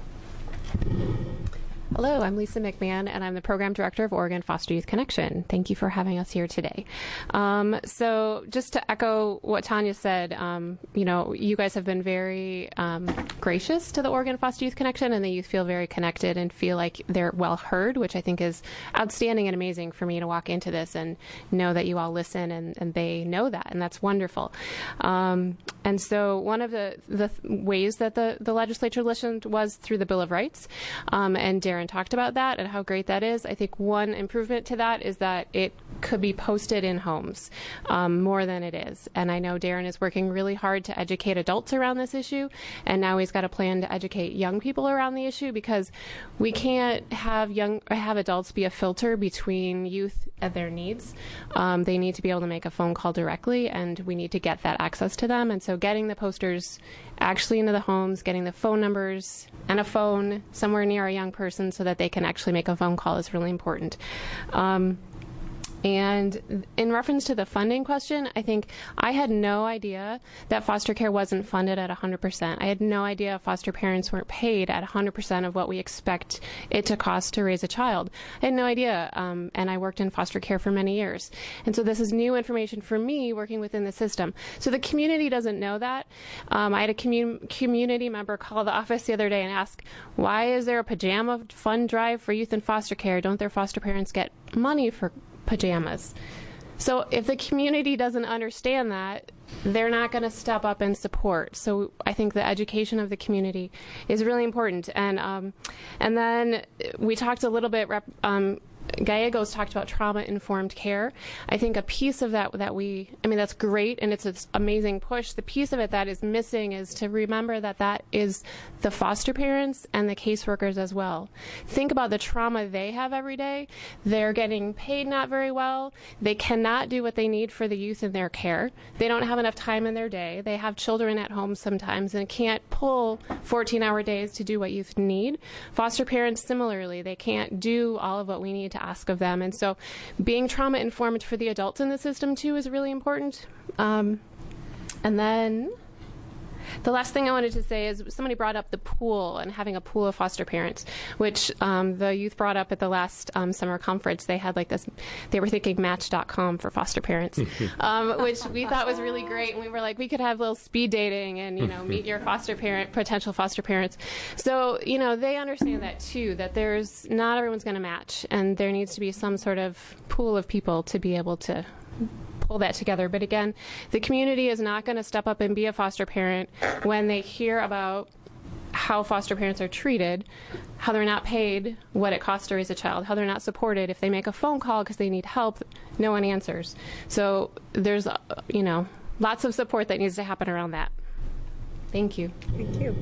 Hello, I'm Lisa McMahon, and I'm the Program Director of Oregon Foster Youth Connection. Thank you for having us here today. So just to echo what Tanya said, you guys have been very gracious to the Oregon Foster Youth Connection, and the youth feel very connected and feel like they're well heard, which I think is outstanding and amazing for me to walk into this and know that you all listen and they know that, and that's wonderful. And so one of the ways that the legislature listened was through the Bill of Rights, and Darren talked about that and how great that is. I think one improvement to that is that it could be posted in homes more than it is. And I know Darren is working really hard to educate adults around this issue, and now he's got a plan to educate young people around the issue, because we can't have adults be a filter between youth and their needs. They need to be able to make a phone call directly, and we need to get that access to them. And so getting the posters actually into the homes, getting the phone numbers and a phone somewhere near a young person so that they can actually make a phone call is really important. And in reference to the funding question, I think I had no idea that foster care wasn't funded at 100%. I had no idea foster parents weren't paid at 100% of what we expect it to cost to raise a child. I had no idea, and I worked in foster care for many years. And so this is new information for me working within the system. So the community doesn't know that. I had a community member call the office the other day and ask, why is there a pajama fund drive for youth in foster care? Don't their foster parents get money for pajamas? So if the community doesn't understand that, they're not going to step up and support. So I think the education of the community is really important. And then we talked a little bit, Gallegos talked about trauma-informed care. I think a piece of that that's great, and it's an amazing push. The piece of it that is missing is to remember that is the foster parents and the caseworkers as well. Think about the trauma they have every day. They're getting paid not very well. They cannot do what they need for the youth in their care. They don't have enough time in their day. They have children at home sometimes and can't pull 14-hour days to do what youth need. Foster parents, similarly, they can't do all of what we need to ask of them. And so being trauma informed for the adults in the system too is really important. And then The last thing I wanted to say is somebody brought up the pool and having a pool of foster parents, which the youth brought up at the last summer conference. They had like this, they were thinking Match.com for foster parents, which we thought was really great. And we were like, we could have little speed dating and, you know, meet your foster parent, potential foster parents. So, you know, they understand that too, that there's not everyone's going to match, and there needs to be some sort of pool of people to be able to pull that together. But again, the community is not going to step up and be a foster parent when they hear about how foster parents are treated, how they're not paid what it costs to raise a child, how they're not supported. If they make a phone call because they need help, no one answers. So there's, you know, lots of support that needs to happen around that. Thank you. Thank you.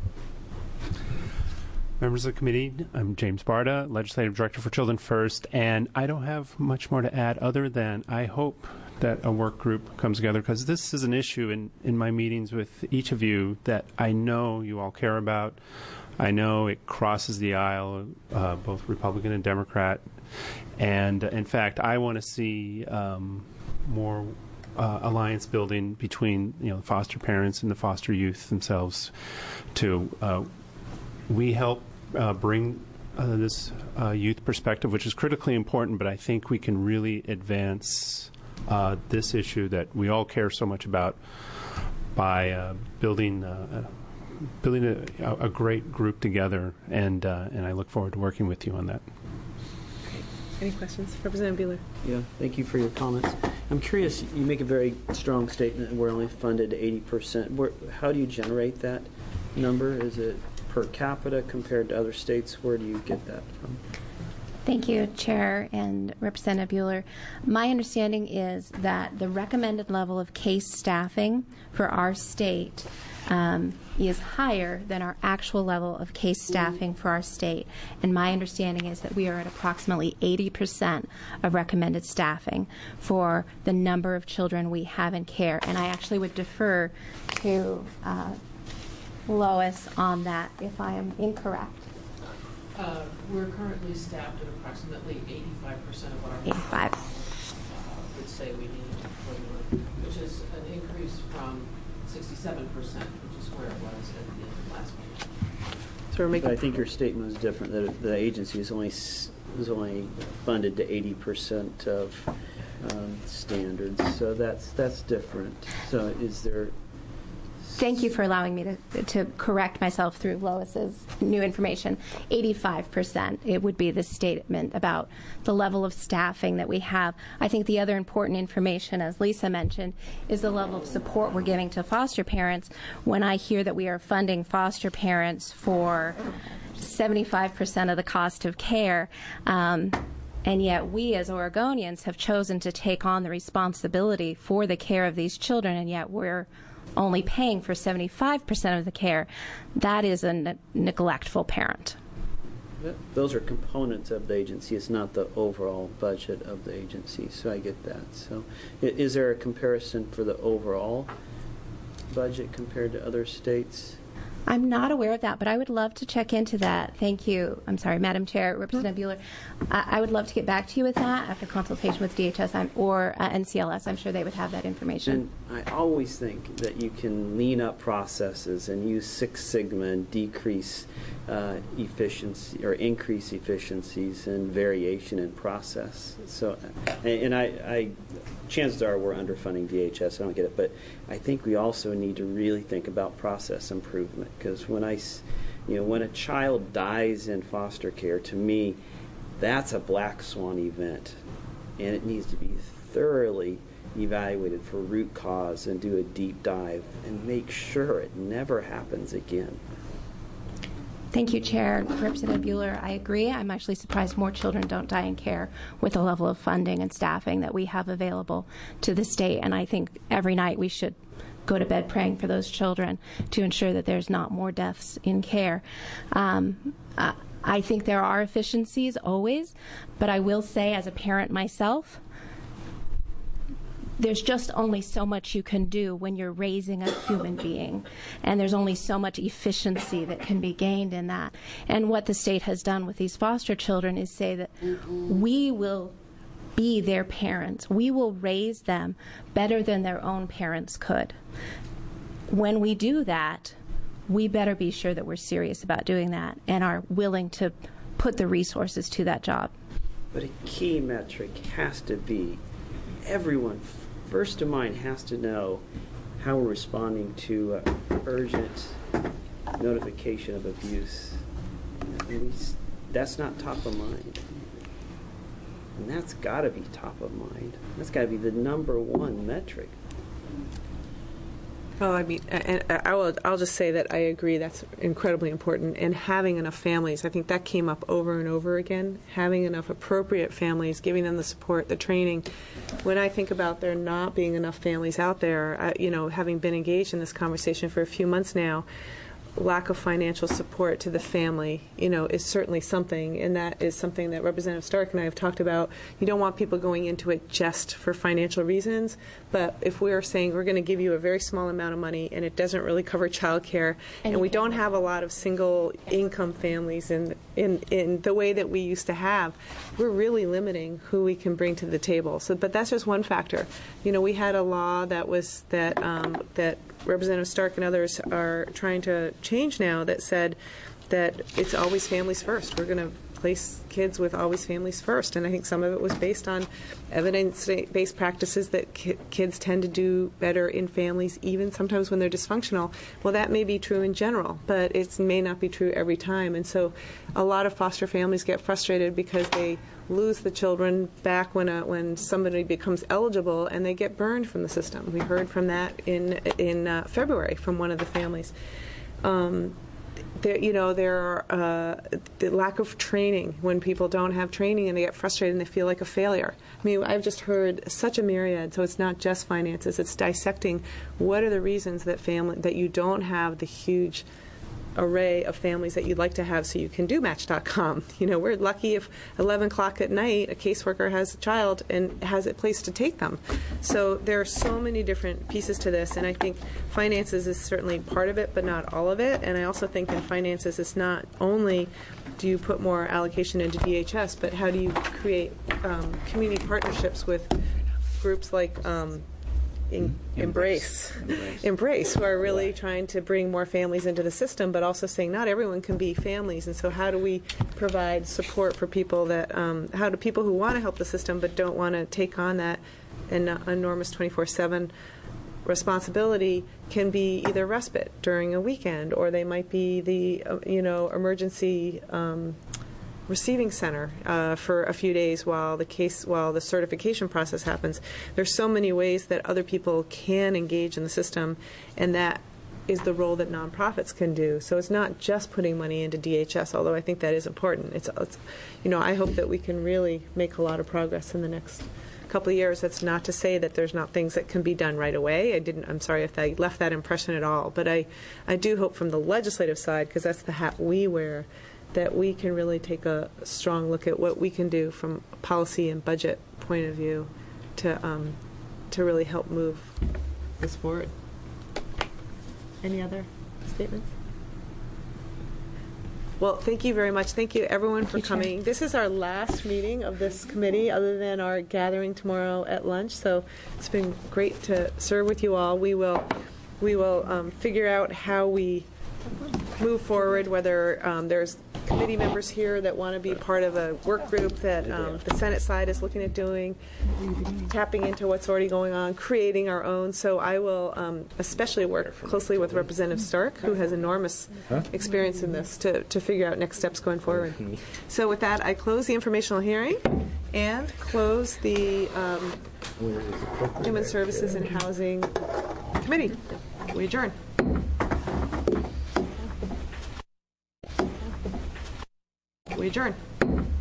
Members of the committee, I'm James Barta, Legislative Director for Children First, and I don't have much more to add other than I hope that a work group comes together, because this is an issue in my meetings with each of you that I know you all care about. I know it crosses the aisle, both Republican and Democrat, and in fact, I want to see more alliance building between, you know, the foster parents and the foster youth themselves. We help bring this youth perspective, which is critically important, but I think we can really advance this issue that we all care so much about by building a great group together, and I look forward to working with you on that. Any questions? Representative Buehler. Yeah, thank you for your comments. I'm curious, you make a very strong statement that we're only funded 80%. How do you generate that number? Is it per capita compared to other states? Where do you get that from? Thank you, Chair and Representative Buehler. My understanding is that the recommended level of case staffing for our state is higher than our actual level of case staffing for our state. And my understanding is that we are at approximately 80% of recommended staffing for the number of children we have in care. And I actually would defer to Lois on that if I am incorrect. We're currently staffed at approximately 85% of what our 85 would say we need, which is an increase from 67%, which is where it was at the end of last week. So I think your statement was different, that the agency is only funded to 80% of standards. So that's different. So is there... Thank you for allowing me to correct myself through Lois's new information. 85%, it would be the statement about the level of staffing that we have. I think the other important information, as Lisa mentioned, is the level of support we're giving to foster parents. When I hear that we are funding foster parents for 75% of the cost of care, and yet we as Oregonians have chosen to take on the responsibility for the care of these children, and yet we're only paying for 75% of the care, that is a neglectful parent. Those are components of the agency. It's not the overall budget of the agency, so I get that. So is there a comparison for the overall budget compared to other states? I'm not aware of that, but I would love to check into that. Thank you. I'm sorry, Madam Chair, Representative Buehler. I would love to get back to you with that after consultation with DHS or NCLS. I'm sure they would have that information. And I always think that you can lean up processes and use Six Sigma and decrease efficiency or increase efficiencies and variation in process. So, and I chances are we're underfunding DHS. I don't get it, but I think we also need to really think about process improvement, because when when a child dies in foster care, to me, that's a black swan event, and it needs to be thoroughly evaluated for root cause and do a deep dive and make sure it never happens again. Thank you, Chair. Representative Buehler, I agree. I'm actually surprised more children don't die in care with the level of funding and staffing that we have available to the state. And I think every night we should go to bed praying for those children to ensure that there's not more deaths in care. I think there are efficiencies always, but I will say as a parent myself, there's just only so much you can do when you're raising a human being, and there's only so much efficiency that can be gained in that. And what the state has done with these foster children is say that we will be their parents. We will raise them better than their own parents could. when we do that, we better be sure that we're serious about doing that and are willing to put the resources to that job. But a key metric has to be everyone first in mind has to know how we're responding to urgent notification of abuse. That's not top of mind. And that's got to be top of mind. That's got to be the number one metric. Well, I mean, and I'll just say that I agree that's incredibly important. And having enough families, I think that came up over and over again. Having enough appropriate families, giving them the support, the training. When I think about there not being enough families out there, having been engaged in this conversation for a few months now, lack of financial support to the family, is certainly something, and that is something that Representative Stark and I have talked about. You don't want people going into it just for financial reasons, but if we're saying we're going to give you a very small amount of money and it doesn't really cover child care, and we don't have a lot of single income families in the way that we used to have, we're really limiting who we can bring to the table. So, but that's just one factor. We had a law that Representative Stark and others are trying to change now that said that it's always families first. We're going to place kids with always families first. And I think some of it was based on evidence-based practices that kids tend to do better in families, even sometimes when they're dysfunctional. Well, that may be true in general, but it may not be true every time. And so a lot of foster families get frustrated because they lose the children back when somebody becomes eligible, and they get burned from the system. We heard from that in February from one of the families. There are the lack of training. When people don't have training and they get frustrated and they feel like a failure. I mean, I've just heard such a myriad. So it's not just finances. It's dissecting what are the reasons that you don't have the huge array of families that you'd like to have so you can do Match.com. We're lucky if 11 o'clock at night a caseworker has a child and has a place to take them. So there are so many different pieces to this, and I think finances is certainly part of it, but not all of it. And I also think in finances it's not only do you put more allocation into DHS, but how do you create community partnerships with groups like Embrace, who are really trying to bring more families into the system, but also saying not everyone can be families. And so how do we provide support for people how do people who want to help the system but don't want to take on that enormous 24/7 responsibility can be either respite during a weekend, or they might be the emergency receiving center for a few days while the certification process happens. There's so many ways that other people can engage in the system, and that is the role that nonprofits can do. So it's not just putting money into DHS, although I think that is important. It's I hope that we can really make a lot of progress in the next couple of years. That's not to say that there's not things that can be done right away. I'm sorry if I left that impression at all, but I do hope from the legislative side, because that's the hat we wear, that we can really take a strong look at what we can do from a policy and budget point of view to really help move this forward. Any other statements? Well, thank you very much. Thank you, everyone, for coming. Chair. This is our last meeting of this committee, other than our gathering tomorrow at lunch. So it's been great to serve with you all. We will figure out how we move forward, whether there's committee members here that want to be part of a work group that the Senate side is looking at doing, tapping into what's already going on, creating our own. So I will especially work closely with Representative Stark, who has enormous experience in this, to figure out next steps going forward. So with that, I close the informational hearing and close the Human Services and Housing Committee. We adjourn. We adjourn.